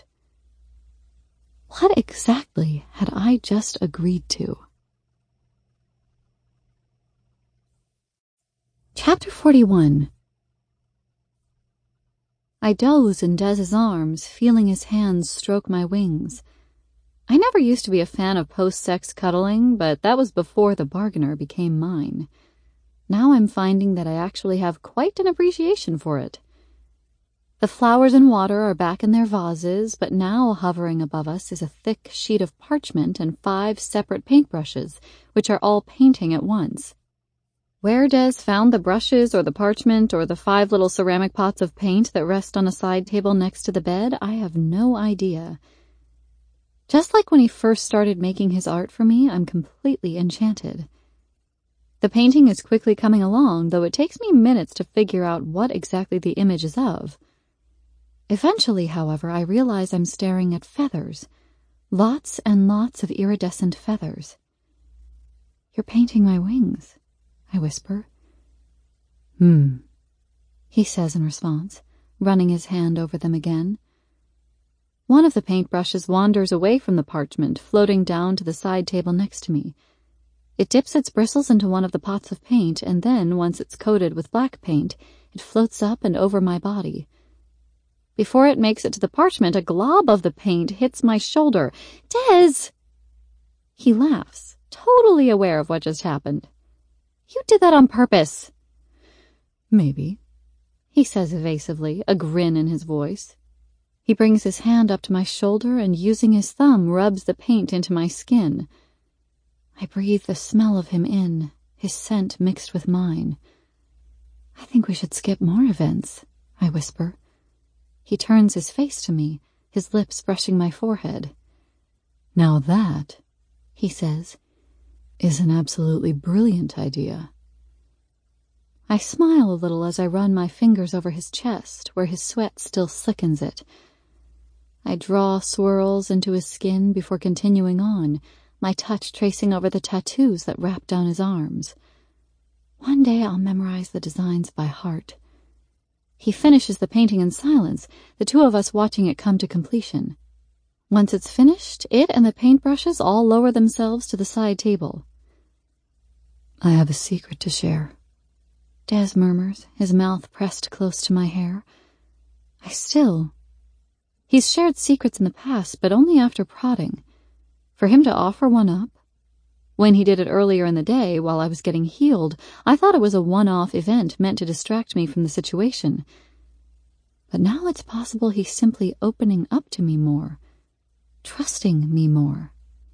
What exactly had I just agreed to? Chapter forty-one. I doze in Dez's arms, feeling his hands stroke my wings. I never used to be a fan of post-sex cuddling, but that was before the bargainer became mine. Now I'm finding that I actually have quite an appreciation for it. The flowers and water are back in their vases, but now hovering above us is a thick sheet of parchment and five separate paintbrushes, which are all painting at once. Where Des found the brushes or the parchment or the five little ceramic pots of paint that rest on a side table next to the bed, I have no idea. Just like when he first started making his art for me, I'm completely enchanted. The painting is quickly coming along, though it takes me minutes to figure out what exactly the image is of. Eventually, however, I realize I'm staring at feathers. Lots and lots of iridescent feathers. You're painting my wings, I whisper. Hmm, he says in response, running his hand over them again. One of the paintbrushes wanders away from the parchment, floating down to the side table next to me. It dips its bristles into one of the pots of paint, and then, once it's coated with black paint, it floats up and over my body. Before it makes it to the parchment, a glob of the paint hits my shoulder. Des! He laughs, totally aware of what just happened. You did that on purpose. Maybe, he says evasively, a grin in his voice. He brings his hand up to my shoulder and, using his thumb, rubs the paint into my skin. I breathe the smell of him in, his scent mixed with mine. I think we should skip more events, I whisper. He turns his face to me, his lips brushing my forehead. Now that, he says, is an absolutely brilliant idea. I smile a little as I run my fingers over his chest, where his sweat still slickens it. I draw swirls into his skin before continuing on, my touch tracing over the tattoos that wrap down his arms. One day I'll memorize the designs by heart. He finishes the painting in silence, the two of us watching it come to completion. Once it's finished, it and the paintbrushes all lower themselves to the side table. I have a secret to share, Des murmurs, his mouth pressed close to my hair. I still. He's shared secrets in the past, but only after prodding. For him to offer one up? When he did it earlier in the day, while I was getting healed, I thought it was a one-off event meant to distract me from the situation. But now it's possible he's simply opening up to me more, trusting me more.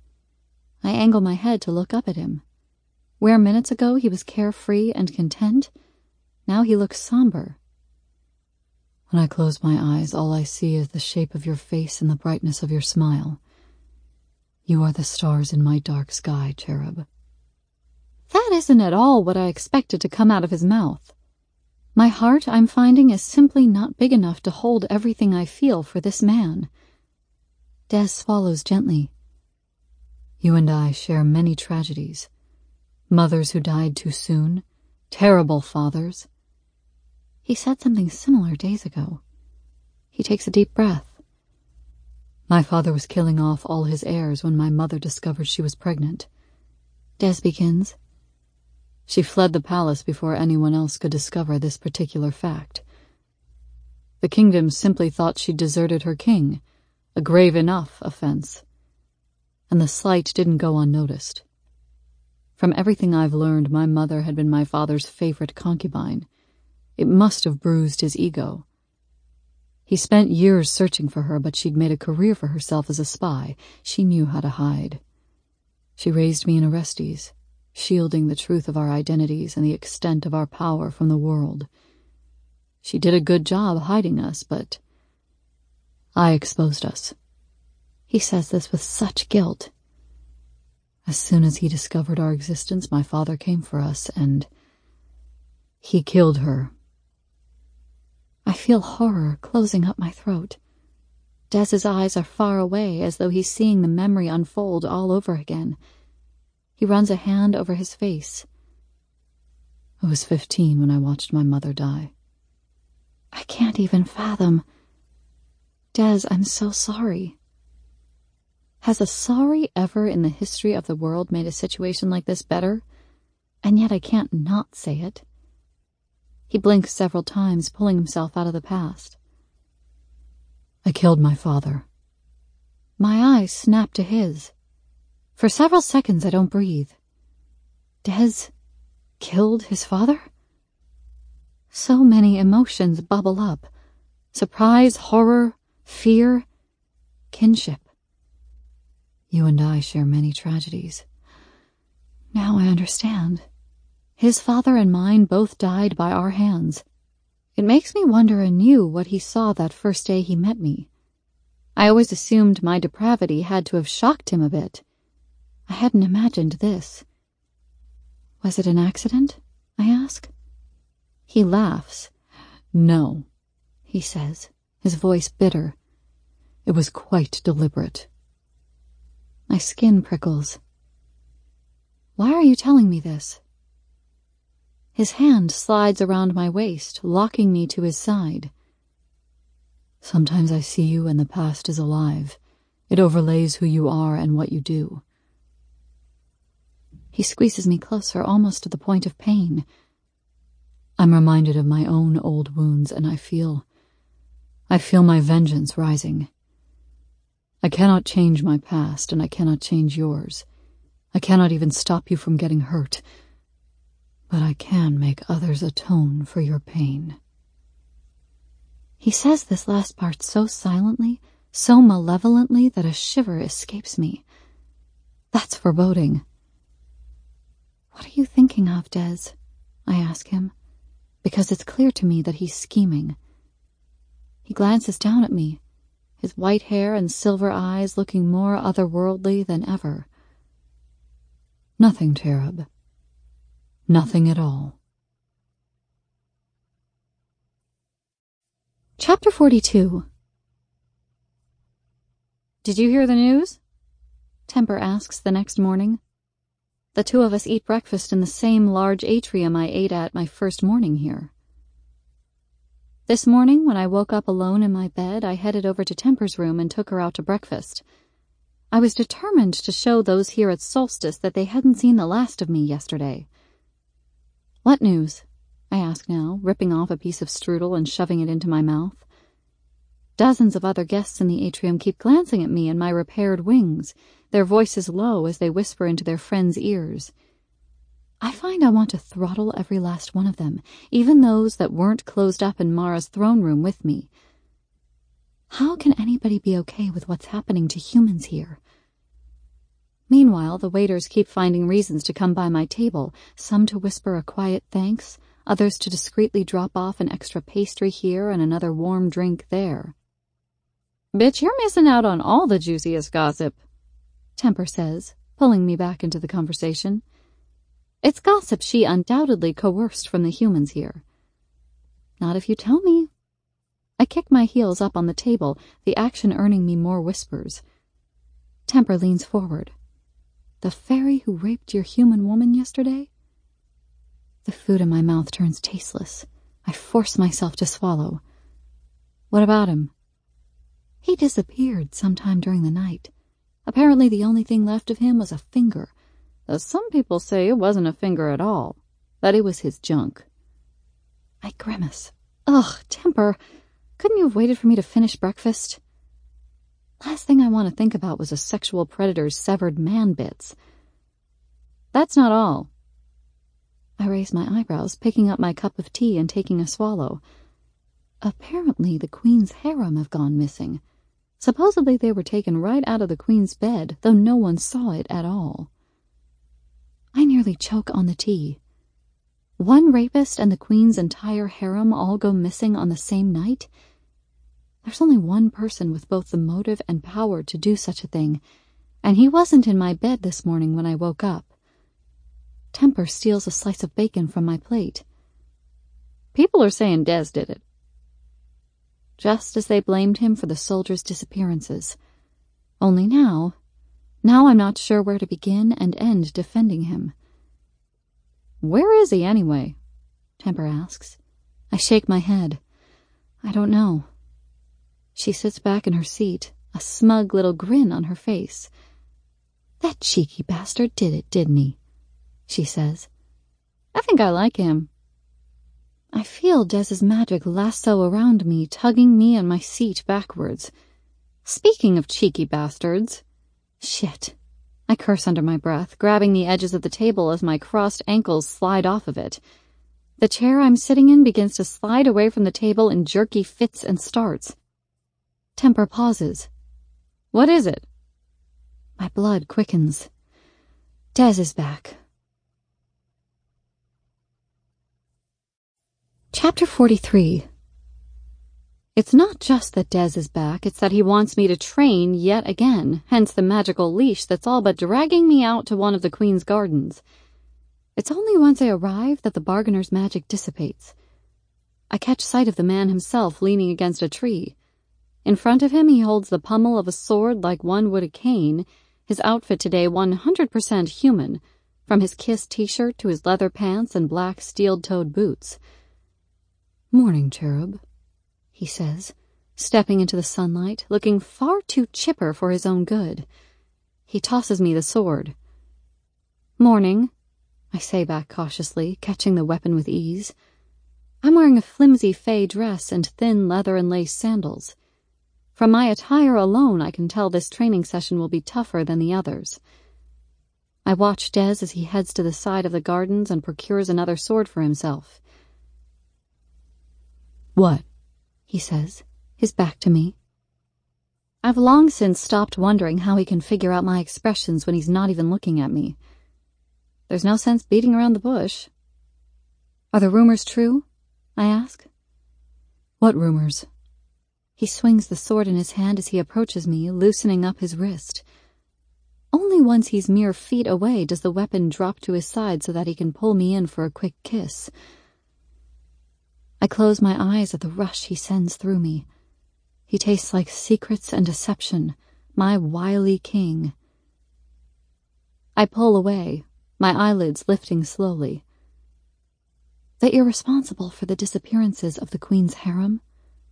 I angle my head to look up at him. Where minutes ago he was carefree and content, now he looks somber. When I close my eyes, all I see is the shape of your face and the brightness of your smile. You are the stars in my dark sky, cherub. That isn't at all what I expected to come out of his mouth. My heart, I'm finding, is simply not big enough to hold everything I feel for this man. Des swallows gently. You and I share many tragedies. Mothers who died too soon, terrible fathers. He said something similar days ago. He takes a deep breath. My father was killing off all his heirs when my mother discovered she was pregnant. Des begins. She fled the palace before anyone else could discover this particular fact. The kingdom simply thought she deserted her king, a grave enough offense. And the slight didn't go unnoticed. From everything I've learned, my mother had been my father's favorite concubine. It must have bruised his ego. He spent years searching for her, but she'd made a career for herself as a spy. She knew how to hide. She raised me in Orestes, shielding the truth of our identities and the extent of our power from the world. She did a good job hiding us, but I exposed us. He says this with such guilt. As soon as he discovered our existence, my father came for us, and he killed her. I feel horror closing up my throat. Des's eyes are far away, as though he's seeing the memory unfold all over again. He runs a hand over his face. I was fifteen when I watched my mother die. I can't even fathom. Des, I'm so sorry. Has a sorry ever in the history of the world made a situation like this better? And yet I can't not say it. He blinks several times, pulling himself out of the past. I killed my father. My eyes snap to his. For several seconds I don't breathe. Des killed his father? So many emotions bubble up. Surprise, horror, fear, kinship. You and I share many tragedies. Now I understand. His father and mine both died by our hands. It makes me wonder anew what he saw that first day he met me. I always assumed my depravity had to have shocked him a bit. I hadn't imagined this. Was it an accident? I ask. He laughs. No, he says, his voice bitter. It was quite deliberate. My skin prickles. Why are you telling me this? His hand slides around my waist, locking me to his side. Sometimes I see you and the past is alive. It overlays who you are and what you do. He squeezes me closer, almost to the point of pain. I'm reminded of my own old wounds, and I feel... I feel my vengeance rising. I cannot change my past, and I cannot change yours. I cannot even stop you from getting hurt, but I can make others atone for your pain. He says this last part so silently, so malevolently, that a shiver escapes me. That's foreboding. What are you thinking of, Des? I ask him, because it's clear to me that he's scheming. He glances down at me, his white hair and silver eyes looking more otherworldly than ever. Nothing, Cherub. Nothing at all. Chapter forty-two. Did you hear the news? Temper asks the next morning. The two of us eat breakfast in the same large atrium I ate at my first morning here. This morning, when I woke up alone in my bed, I headed over to Temper's room and took her out to breakfast. I was determined to show those here at Solstice that they hadn't seen the last of me yesterday. What news? I ask now, ripping off a piece of strudel and shoving it into my mouth. Dozens of other guests in the atrium keep glancing at me and my repaired wings, their voices low as they whisper into their friends' ears. I find I want to throttle every last one of them, even those that weren't closed up in Mara's throne room with me. How can anybody be okay with what's happening to humans here? Meanwhile, the waiters keep finding reasons to come by my table, some to whisper a quiet thanks, others to discreetly drop off an extra pastry here and another warm drink there. "Bitch, you're missing out on all the juiciest gossip," Temper says, pulling me back into the conversation. It's gossip she undoubtedly coerced from the humans here. Not if you tell me. I kick my heels up on the table, the action earning me more whispers. Temper leans forward. The fairy who raped your human woman yesterday? The food in my mouth turns tasteless. I force myself to swallow. What about him? He disappeared sometime during the night. Apparently the only thing left of him was a finger. Though some people say it wasn't a finger at all, that it was his junk. I grimace. Ugh, Temper, couldn't you have waited for me to finish breakfast? Last thing I want to think about was a sexual predator's severed man bits. That's not all. I raise my eyebrows, picking up my cup of tea and taking a swallow. Apparently the Queen's harem have gone missing. Supposedly they were taken right out of the Queen's bed, though no one saw it at all. I nearly choke on the tea. One rapist and the Queen's entire harem all go missing on the same night? There's only one person with both the motive and power to do such a thing, and he wasn't in my bed this morning when I woke up. Temper steals a slice of bacon from my plate. People are saying Des did it. Just as they blamed him for the soldiers' disappearances. Only now... Now I'm not sure where to begin and end defending him. Where is he, anyway? Temper asks. I shake my head. I don't know. She sits back in her seat, a smug little grin on her face. That cheeky bastard did it, didn't he? She says. I think I like him. I feel Des's magic lasso around me, tugging me and my seat backwards. Speaking of cheeky bastards... Shit. I curse under my breath, grabbing the edges of the table as my crossed ankles slide off of it. The chair I'm sitting in begins to slide away from the table in jerky fits and starts. Temper pauses. What is it? My blood quickens. Des is back. Chapter forty-three. It's not just that Des is back, it's that he wants me to train yet again, hence the magical leash that's all but dragging me out to one of the Queen's gardens. It's only once I arrive that the bargainer's magic dissipates. I catch sight of the man himself leaning against a tree. In front of him he holds the pommel of a sword like one would a cane, his outfit today one hundred percent human, from his Kiss t-shirt to his leather pants and black steel-toed boots. Morning, Cherub, he says, stepping into the sunlight, looking far too chipper for his own good. He tosses me the sword. Morning, I say back cautiously, catching the weapon with ease. I'm wearing a flimsy fey dress and thin leather and lace sandals. From my attire alone, I can tell this training session will be tougher than the others. I watch Des as he heads to the side of the gardens and procures another sword for himself. What? He says, his back to me. I've long since stopped wondering how he can figure out my expressions when he's not even looking at me. There's no sense beating around the bush. Are the rumors true? I ask. What rumors? He swings the sword in his hand as he approaches me, loosening up his wrist. Only once he's mere feet away does the weapon drop to his side so that he can pull me in for a quick kiss. I close my eyes at the rush he sends through me. He tastes like secrets and deception, my wily king. I pull away, my eyelids lifting slowly. That you're responsible for the disappearances of the Queen's harem?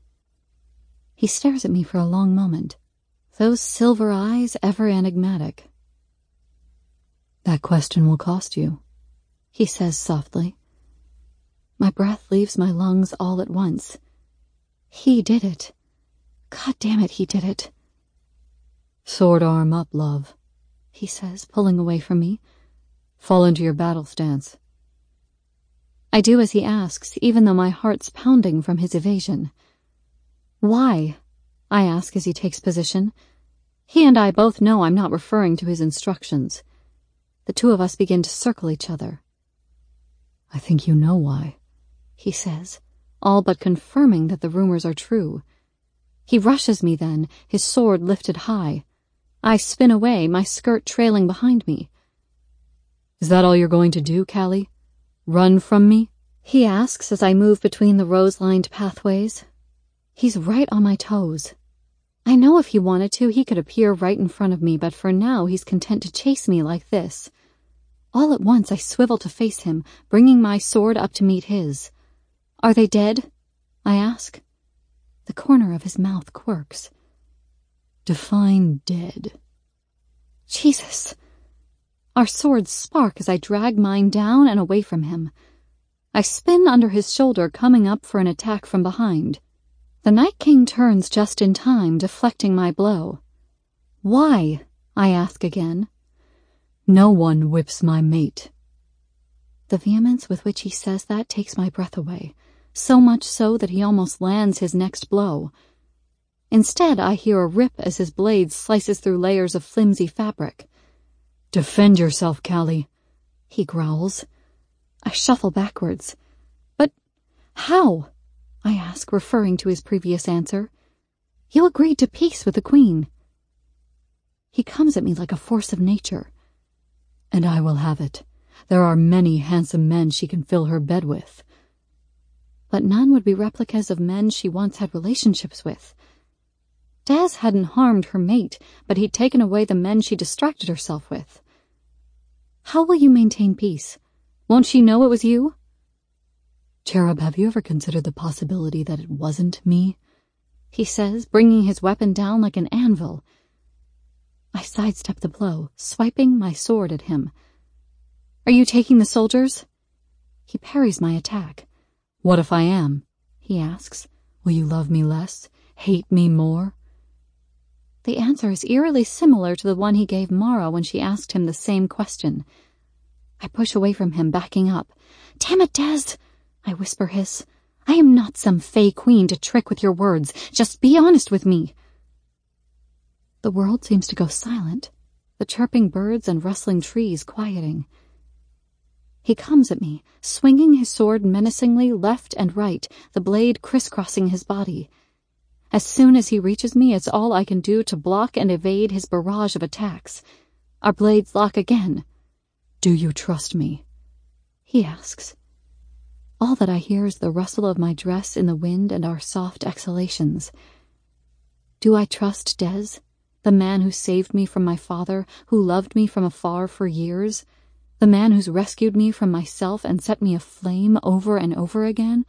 He stares at me for a long moment, those silver eyes ever enigmatic. That question will cost you, he says softly. My breath leaves my lungs all at once. He did it. God damn it, he did it. Sword arm up, love, he says, pulling away from me. Fall into your battle stance. I do as he asks, even though my heart's pounding from his evasion. Why? I ask as he takes position. He and I both know I'm not referring to his instructions. The two of us begin to circle each other. I think you know why, he says, all but confirming that the rumors are true. He rushes me then, his sword lifted high. I spin away, my skirt trailing behind me. Is that all you're going to do, Callie? Run from me? He asks as I move between the rose-lined pathways. He's right on my toes. I know if he wanted to, he could appear right in front of me, but for now he's content to chase me like this. All at once I swivel to face him, bringing my sword up to meet his. Are they dead? I ask. The corner of his mouth quirks. Define dead. Jesus! Our swords spark as I drag mine down and away from him. I spin under his shoulder, coming up for an attack from behind. The Night King turns just in time, deflecting my blow. Why? I ask again. No one whips my mate. The vehemence with which he says that takes my breath away, so much so that he almost lands his next blow. Instead, I hear a rip as his blade slices through layers of flimsy fabric. Defend yourself, Callie, he growls. I shuffle backwards. But how? I ask, referring to his previous answer. You agreed to peace with the Queen. He comes at me like a force of nature. And I will have it. There are many handsome men she can fill her bed with. But none would be replicas of men she once had relationships with. Des hadn't harmed her mate, but he'd taken away the men she distracted herself with. How will you maintain peace? Won't she know it was you? Cherub, have you ever considered the possibility that it wasn't me? He says, bringing his weapon down like an anvil. I sidestep the blow, swiping my sword at him. Are you taking the soldiers? He parries my attack. What if I am? He asks. Will you love me less? Hate me more? The answer is eerily similar to the one he gave Mara when she asked him the same question. I push away from him, backing up. Damn it, Des! I whisper hiss. I am not some fey queen to trick with your words. Just be honest with me. The world seems to go silent, the chirping birds and rustling trees quieting. He comes at me, swinging his sword menacingly left and right, the blade crisscrossing his body. As soon as he reaches me, it's all I can do to block and evade his barrage of attacks. Our blades lock again. Do you trust me? He asks. All that I hear is the rustle of my dress in the wind and our soft exhalations. Do I trust Des, the man who saved me from my father, who loved me from afar for years, the man who's rescued me from myself and set me aflame over and over again?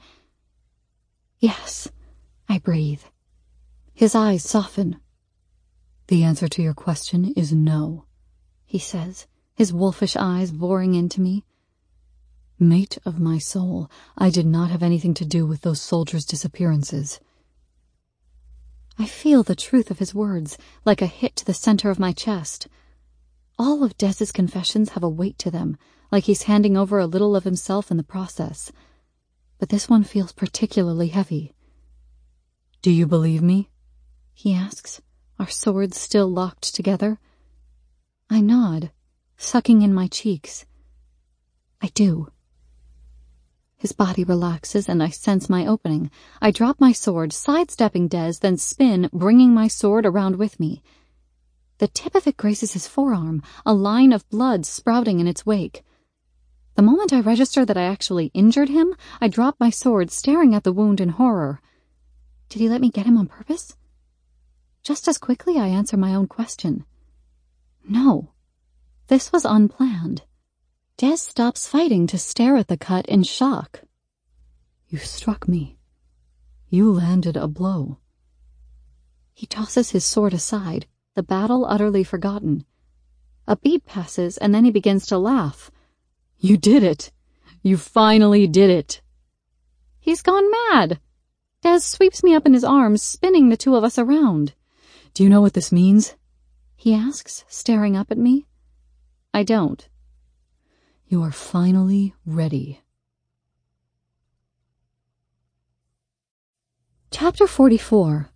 Yes, I breathe. His eyes soften. The answer to your question is no, he says, his wolfish eyes boring into me. Mate of my soul, I did not have anything to do with those soldiers' disappearances. I feel the truth of his words, like a hit to the center of my chest. All of Des's confessions have a weight to them, like he's handing over a little of himself in the process. But this one feels particularly heavy. Do you believe me? He asks, our swords still locked together. I nod, sucking in my cheeks. I do. His body relaxes and I sense my opening. I drop my sword, sidestepping Des, then spin, bringing my sword around with me. The tip of it grazes his forearm, a line of blood sprouting in its wake. The moment I register that I actually injured him, I drop my sword, staring at the wound in horror. Did he let me get him on purpose? Just as quickly I answer my own question. No, this was unplanned. Des stops fighting to stare at the cut in shock. You struck me. You landed a blow. He tosses his sword aside, the battle utterly forgotten. A beat passes, and then he begins to laugh. You did it! You finally did it! He's gone mad! Des sweeps me up in his arms, spinning the two of us around. Do you know what this means? He asks, staring up at me. I don't. You are finally ready. Chapter forty-four.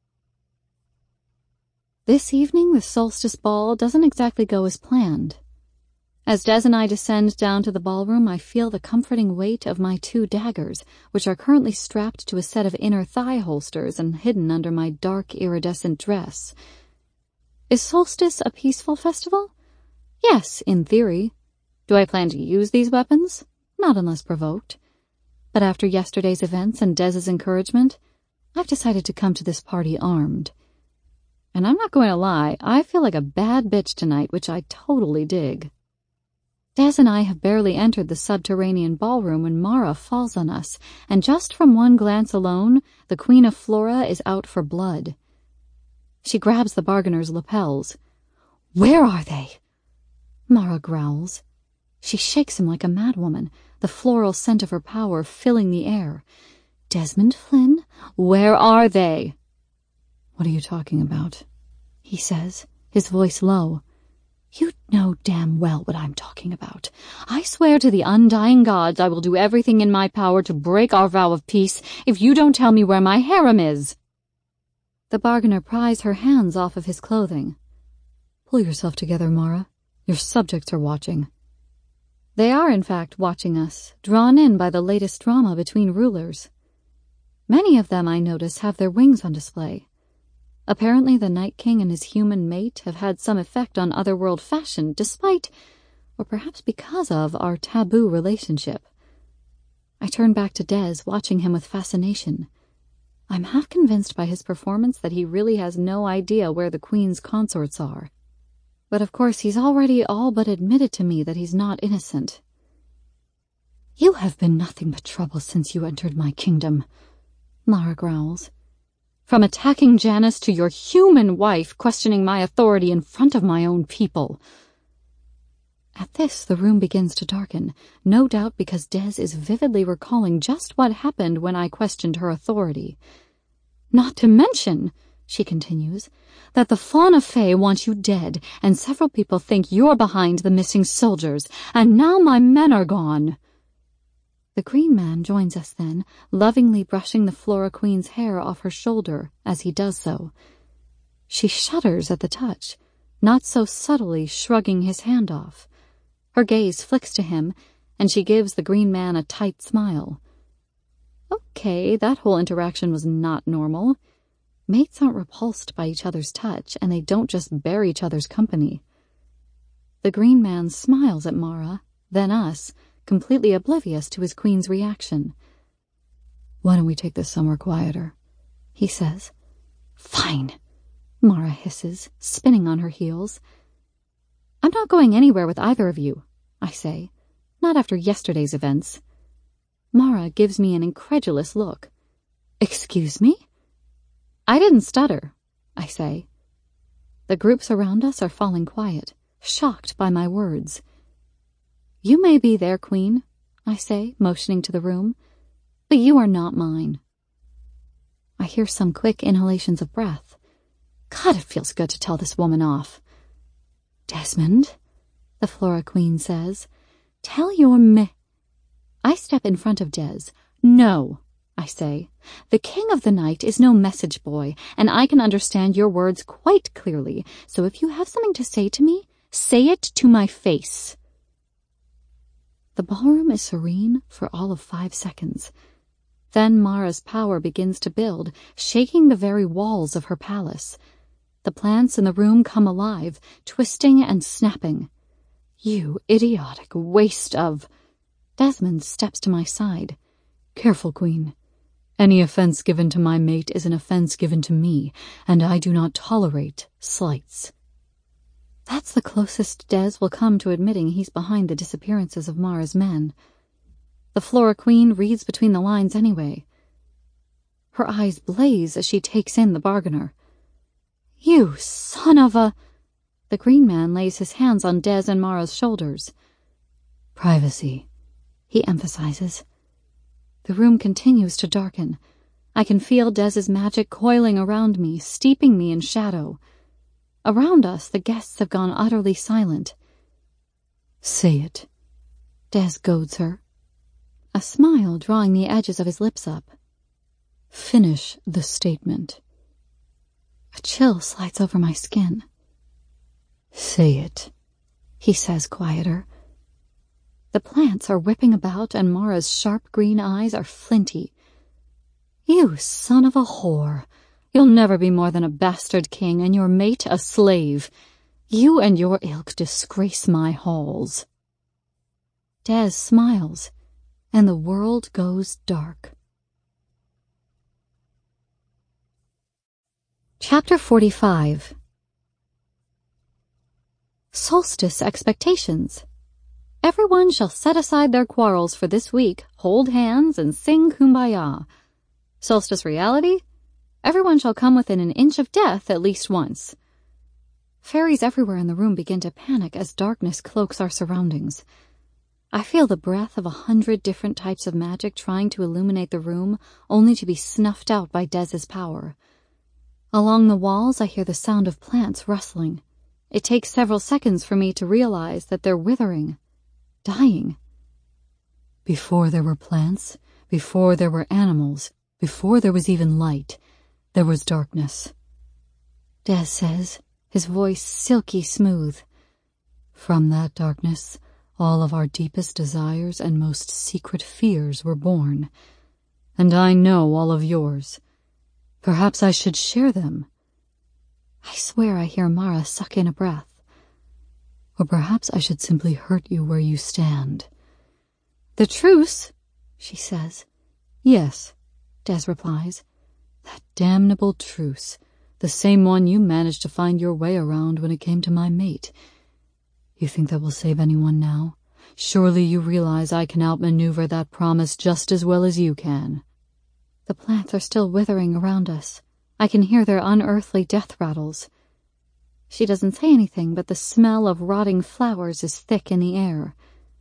This evening, the solstice ball doesn't exactly go as planned. As Des and I descend down to the ballroom, I feel the comforting weight of my two daggers, which are currently strapped to a set of inner thigh holsters and hidden under my dark iridescent dress. Is Solstice a peaceful festival? Yes, in theory. Do I plan to use these weapons? Not unless provoked. But after yesterday's events and Des's encouragement, I've decided to come to this party armed. And I'm not going to lie, I feel like a bad bitch tonight, which I totally dig. Des and I have barely entered the subterranean ballroom when Mara falls on us, and just from one glance alone, the Queen of Flora is out for blood. She grabs the bargainer's lapels. Where are they? Mara growls. She shakes him like a madwoman, the floral scent of her power filling the air. Desmond Flynn, where are they? What are you talking about? He says, his voice low. You know damn well what I'm talking about. I swear to the undying gods I will do everything in my power to break our vow of peace if you don't tell me where my harem is. The bargainer pries her hands off of his clothing. Pull yourself together, Mara. Your subjects are watching. They are, in fact, watching us, drawn in by the latest drama between rulers. Many of them, I notice, have their wings on display. Apparently the Night King and his human mate have had some effect on otherworld fashion, despite, or perhaps because of, our taboo relationship. I turn back to Des, watching him with fascination. I'm half convinced by his performance that he really has no idea where the Queen's consorts are. But of course he's already all but admitted to me that he's not innocent. You have been nothing but trouble since you entered my kingdom, Mara growls. From attacking Janice to your human wife questioning my authority in front of my own people. At this, the room begins to darken, no doubt because Des is vividly recalling just what happened when I questioned her authority. Not to mention, she continues, that the Fauna Fae want you dead, and several people think you're behind the missing soldiers, and now my men are gone. The Green Man joins us then, lovingly brushing the Flora Queen's hair off her shoulder as he does so. She shudders at the touch, not so subtly shrugging his hand off. Her gaze flicks to him, and she gives the Green Man a tight smile. Okay, that whole interaction was not normal. Mates aren't repulsed by each other's touch, and they don't just bear each other's company. The Green Man smiles at Mara, then us, completely oblivious to his queen's reaction. Why don't we take this somewhere quieter? He says. Fine, Mara hisses, spinning on her heels. I'm not going anywhere with either of you, I say. Not after yesterday's events. Mara gives me an incredulous look. Excuse me? I didn't stutter, I say. The groups around us are falling quiet, shocked by my words. You may be their queen. I say, motioning to the room. But you are not mine. I hear some quick inhalations of breath. God, it feels good to tell this woman off. Desmond, the Flora Queen says, tell your me... I step in front of Des. No, I say. The King of the Night is no message boy, and I can understand your words quite clearly, so if you have something to say to me, say it to my face. The ballroom is serene for all of five seconds. Then Mara's power begins to build, shaking the very walls of her palace. The plants in the room come alive, twisting and snapping. You idiotic waste of... Desmond steps to my side. Careful, Queen. Any offense given to my mate is an offense given to me, and I do not tolerate slights. That's the closest Des will come to admitting he's behind the disappearances of Mara's men. The Flora Queen reads between the lines anyway. Her eyes blaze as she takes in the bargainer. You son of a... The Green Man lays his hands on Des and Mara's shoulders. Privacy, he emphasizes. The room continues to darken. I can feel Des's magic coiling around me, steeping me in shadow. Around us, the guests have gone utterly silent. Say it, Des goads her, a smile drawing the edges of his lips up. Finish the statement. A chill slides over my skin. Say it, he says quieter. The plants are whipping about and Mara's sharp green eyes are flinty. You son of a whore! You'll never be more than a bastard king and your mate a slave. You and your ilk disgrace my halls. Des smiles, and the world goes dark. Chapter forty-five. Solstice expectations. Everyone shall set aside their quarrels for this week, hold hands, and sing Kumbaya. Solstice reality? Everyone shall come within an inch of death at least once. Fairies everywhere in the room begin to panic as darkness cloaks our surroundings. I feel the breath of a hundred different types of magic trying to illuminate the room, only to be snuffed out by Des's power. Along the walls, I hear the sound of plants rustling. It takes several seconds for me to realize that they're withering, dying. Before there were plants, before there were animals, before there was even light, there was darkness. Des says, his voice silky smooth. From that darkness, all of our deepest desires and most secret fears were born. And I know all of yours. Perhaps I should share them. I swear I hear Mara suck in a breath. Or perhaps I should simply hurt you where you stand. The truce, she says. Yes, Des replies. That damnable truce, the same one you managed to find your way around when it came to my mate. You think that will save anyone now? Surely you realize I can outmaneuver that promise just as well as you can. The plants are still withering around us. I can hear their unearthly death rattles. She doesn't say anything, but the smell of rotting flowers is thick in the air.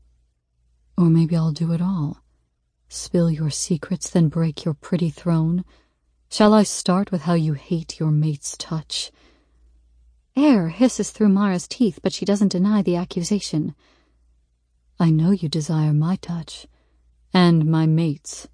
Or maybe I'll do it all. Spill your secrets, then break your pretty throne. Shall I start with how you hate your mate's touch? Air hisses through Mara's teeth, but she doesn't deny the accusation. I know you desire my touch, and my mate's.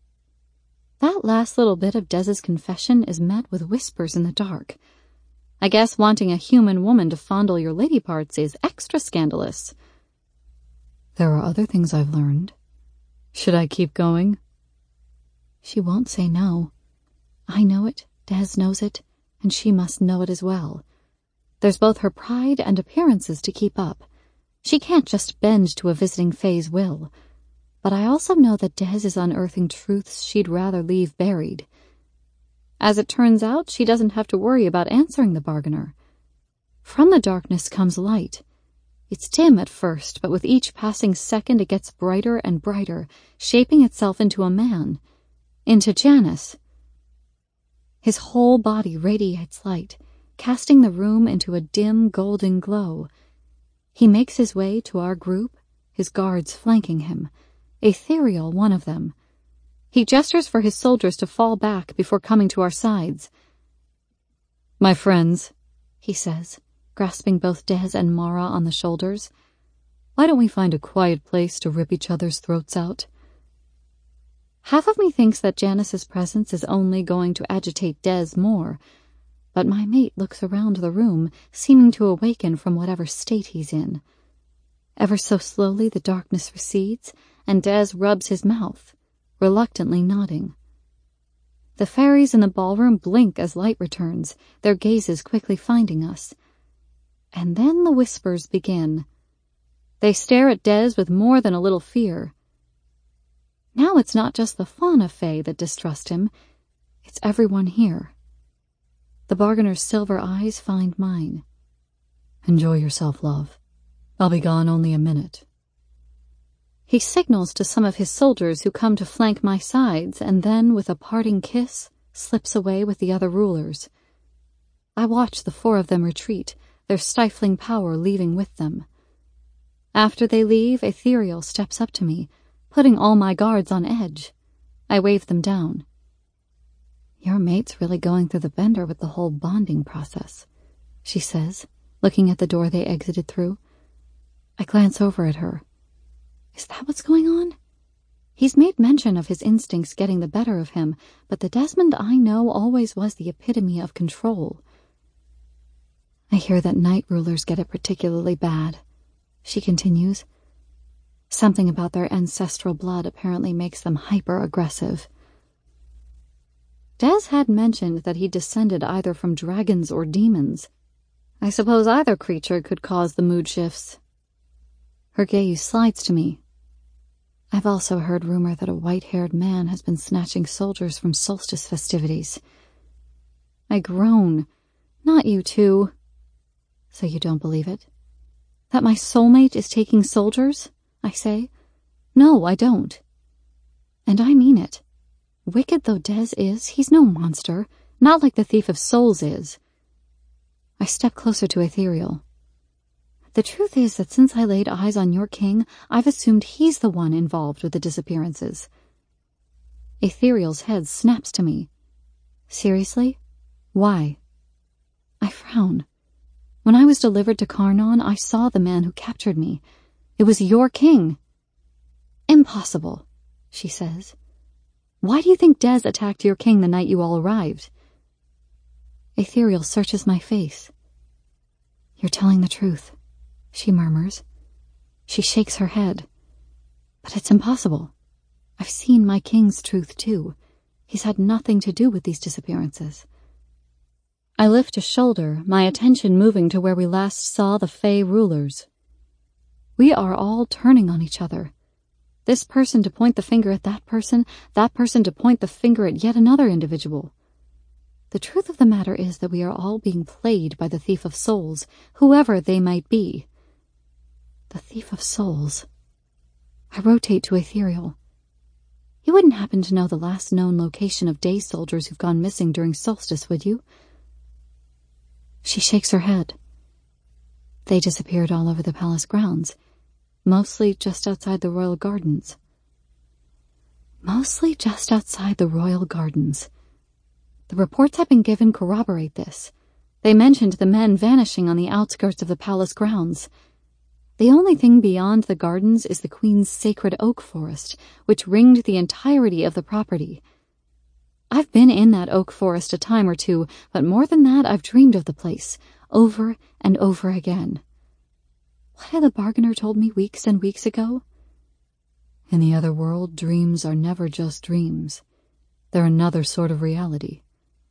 That last little bit of Des's confession is met with whispers in the dark. I guess wanting a human woman to fondle your lady parts is extra scandalous. There are other things I've learned. Should I keep going? She won't say no. I know it, Des knows it, and she must know it as well. There's both her pride and appearances to keep up. She can't just bend to a visiting fae's will. But I also know that Des is unearthing truths she'd rather leave buried. As it turns out, she doesn't have to worry about answering the bargainer. From the darkness comes light. It's dim at first, but with each passing second it gets brighter and brighter, shaping itself into a man, into Janus. His whole body radiates light, casting the room into a dim golden glow. He makes his way to our group, his guards flanking him. Ethereal, one of them. He gestures for his soldiers to fall back before coming to our sides. My friends, he says, grasping both Des and Mara on the shoulders, why don't we find a quiet place to rip each other's throats out? Half of me thinks that Janice's presence is only going to agitate Des more, but my mate looks around the room, seeming to awaken from whatever state he's in. Ever so slowly the darkness recedes, and Des rubs his mouth, reluctantly nodding. The fairies in the ballroom blink as light returns, their gazes quickly finding us. And then the whispers begin. They stare at Des with more than a little fear. Now it's not just the fauna fae that distrust him, it's everyone here. The bargainer's silver eyes find mine. Enjoy yourself, love. I'll be gone only a minute. He signals to some of his soldiers who come to flank my sides, and then, with a parting kiss, slips away with the other rulers. I watch the four of them retreat, their stifling power leaving with them. After they leave, Ethereal steps up to me, putting all my guards on edge. I wave them down. Your mate's really going through the bender with the whole bonding process, she says, looking at the door they exited through. I glance over at her. Is that what's going on? He's made mention of his instincts getting the better of him, but the Desmond I know always was the epitome of control. I hear that night rulers get it particularly bad, she continues. Something about their ancestral blood apparently makes them hyper-aggressive. Des had mentioned that he descended either from dragons or demons. I suppose either creature could cause the mood shifts. Her gaze slides to me. I've also heard rumor that a white-haired man has been snatching soldiers from solstice festivities. I groan. Not you two. So you don't believe it? That my soulmate is taking soldiers? I say. No, I don't. And I mean it. Wicked though Des is, he's no monster, not like the Thief of Souls is. I step closer to Ethereal. The truth is that since I laid eyes on your king, I've assumed he's the one involved with the disappearances. Ethereal's head snaps to me. Seriously? Why? I frown. When I was delivered to Karnon, I saw the man who captured me. It was your king. Impossible, she says. Why do you think Des attacked your king the night you all arrived? Ethereal searches my face. You're telling the truth, she murmurs. She shakes her head. But it's impossible. I've seen my king's truth, too. He's had nothing to do with these disappearances. I lift a shoulder, my attention moving to where we last saw the Fae rulers. We are all turning on each other. This person to point the finger at that person, that person to point the finger at yet another individual. The truth of the matter is that we are all being played by the Thief of Souls, whoever they might be. The Thief of Souls. I rotate to Ethereal. You wouldn't happen to know the last known location of day soldiers who've gone missing during solstice, would you? She shakes her head. They disappeared all over the palace grounds, mostly just outside the royal gardens. Mostly just outside the royal gardens. The reports I've been given corroborate this. They mentioned the men vanishing on the outskirts of the palace grounds. The only thing beyond the gardens is the Queen's sacred oak forest, which ringed the entirety of the property. I've been in that oak forest a time or two, but more than that I've dreamed of the place, over and over again. What had the bargainer told me weeks and weeks ago? In the other world, dreams are never just dreams. They're another sort of reality.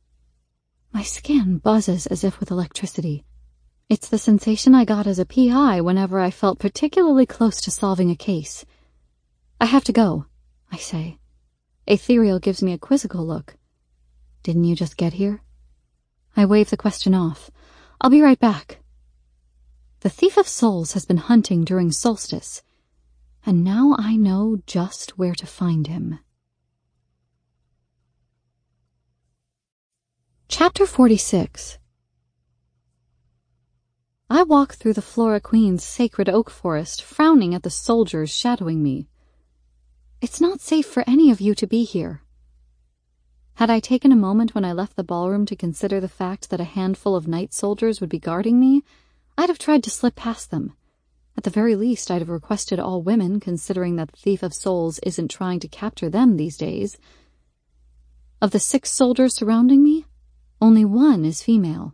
My skin buzzes as if with electricity. It's the sensation I got as a P I whenever I felt particularly close to solving a case. I have to go, I say. Ethereal gives me a quizzical look. Didn't you just get here? I wave the question off. I'll be right back. The Thief of Souls has been hunting during solstice, and now I know just where to find him. Chapter forty-six. I walk through the Flora Queen's sacred oak forest, frowning at the soldiers shadowing me. It's not safe for any of you to be here. Had I taken a moment when I left the ballroom to consider the fact that a handful of night soldiers would be guarding me, I'd have tried to slip past them. At the very least, I'd have requested all women, considering that the Thief of Souls isn't trying to capture them these days. Of the six soldiers surrounding me, only one is female.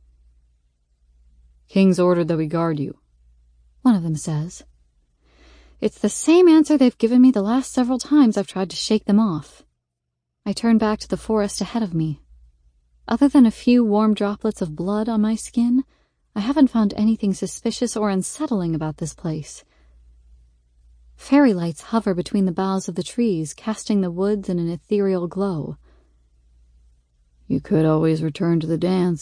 King's ordered that we guard you, one of them says. It's the same answer they've given me the last several times I've tried to shake them off. I turn back to the forest ahead of me. Other than a few warm droplets of blood on my skin, I haven't found anything suspicious or unsettling about this place. Fairy lights hover between the boughs of the trees, casting the woods in an ethereal glow. You could always return to the dance.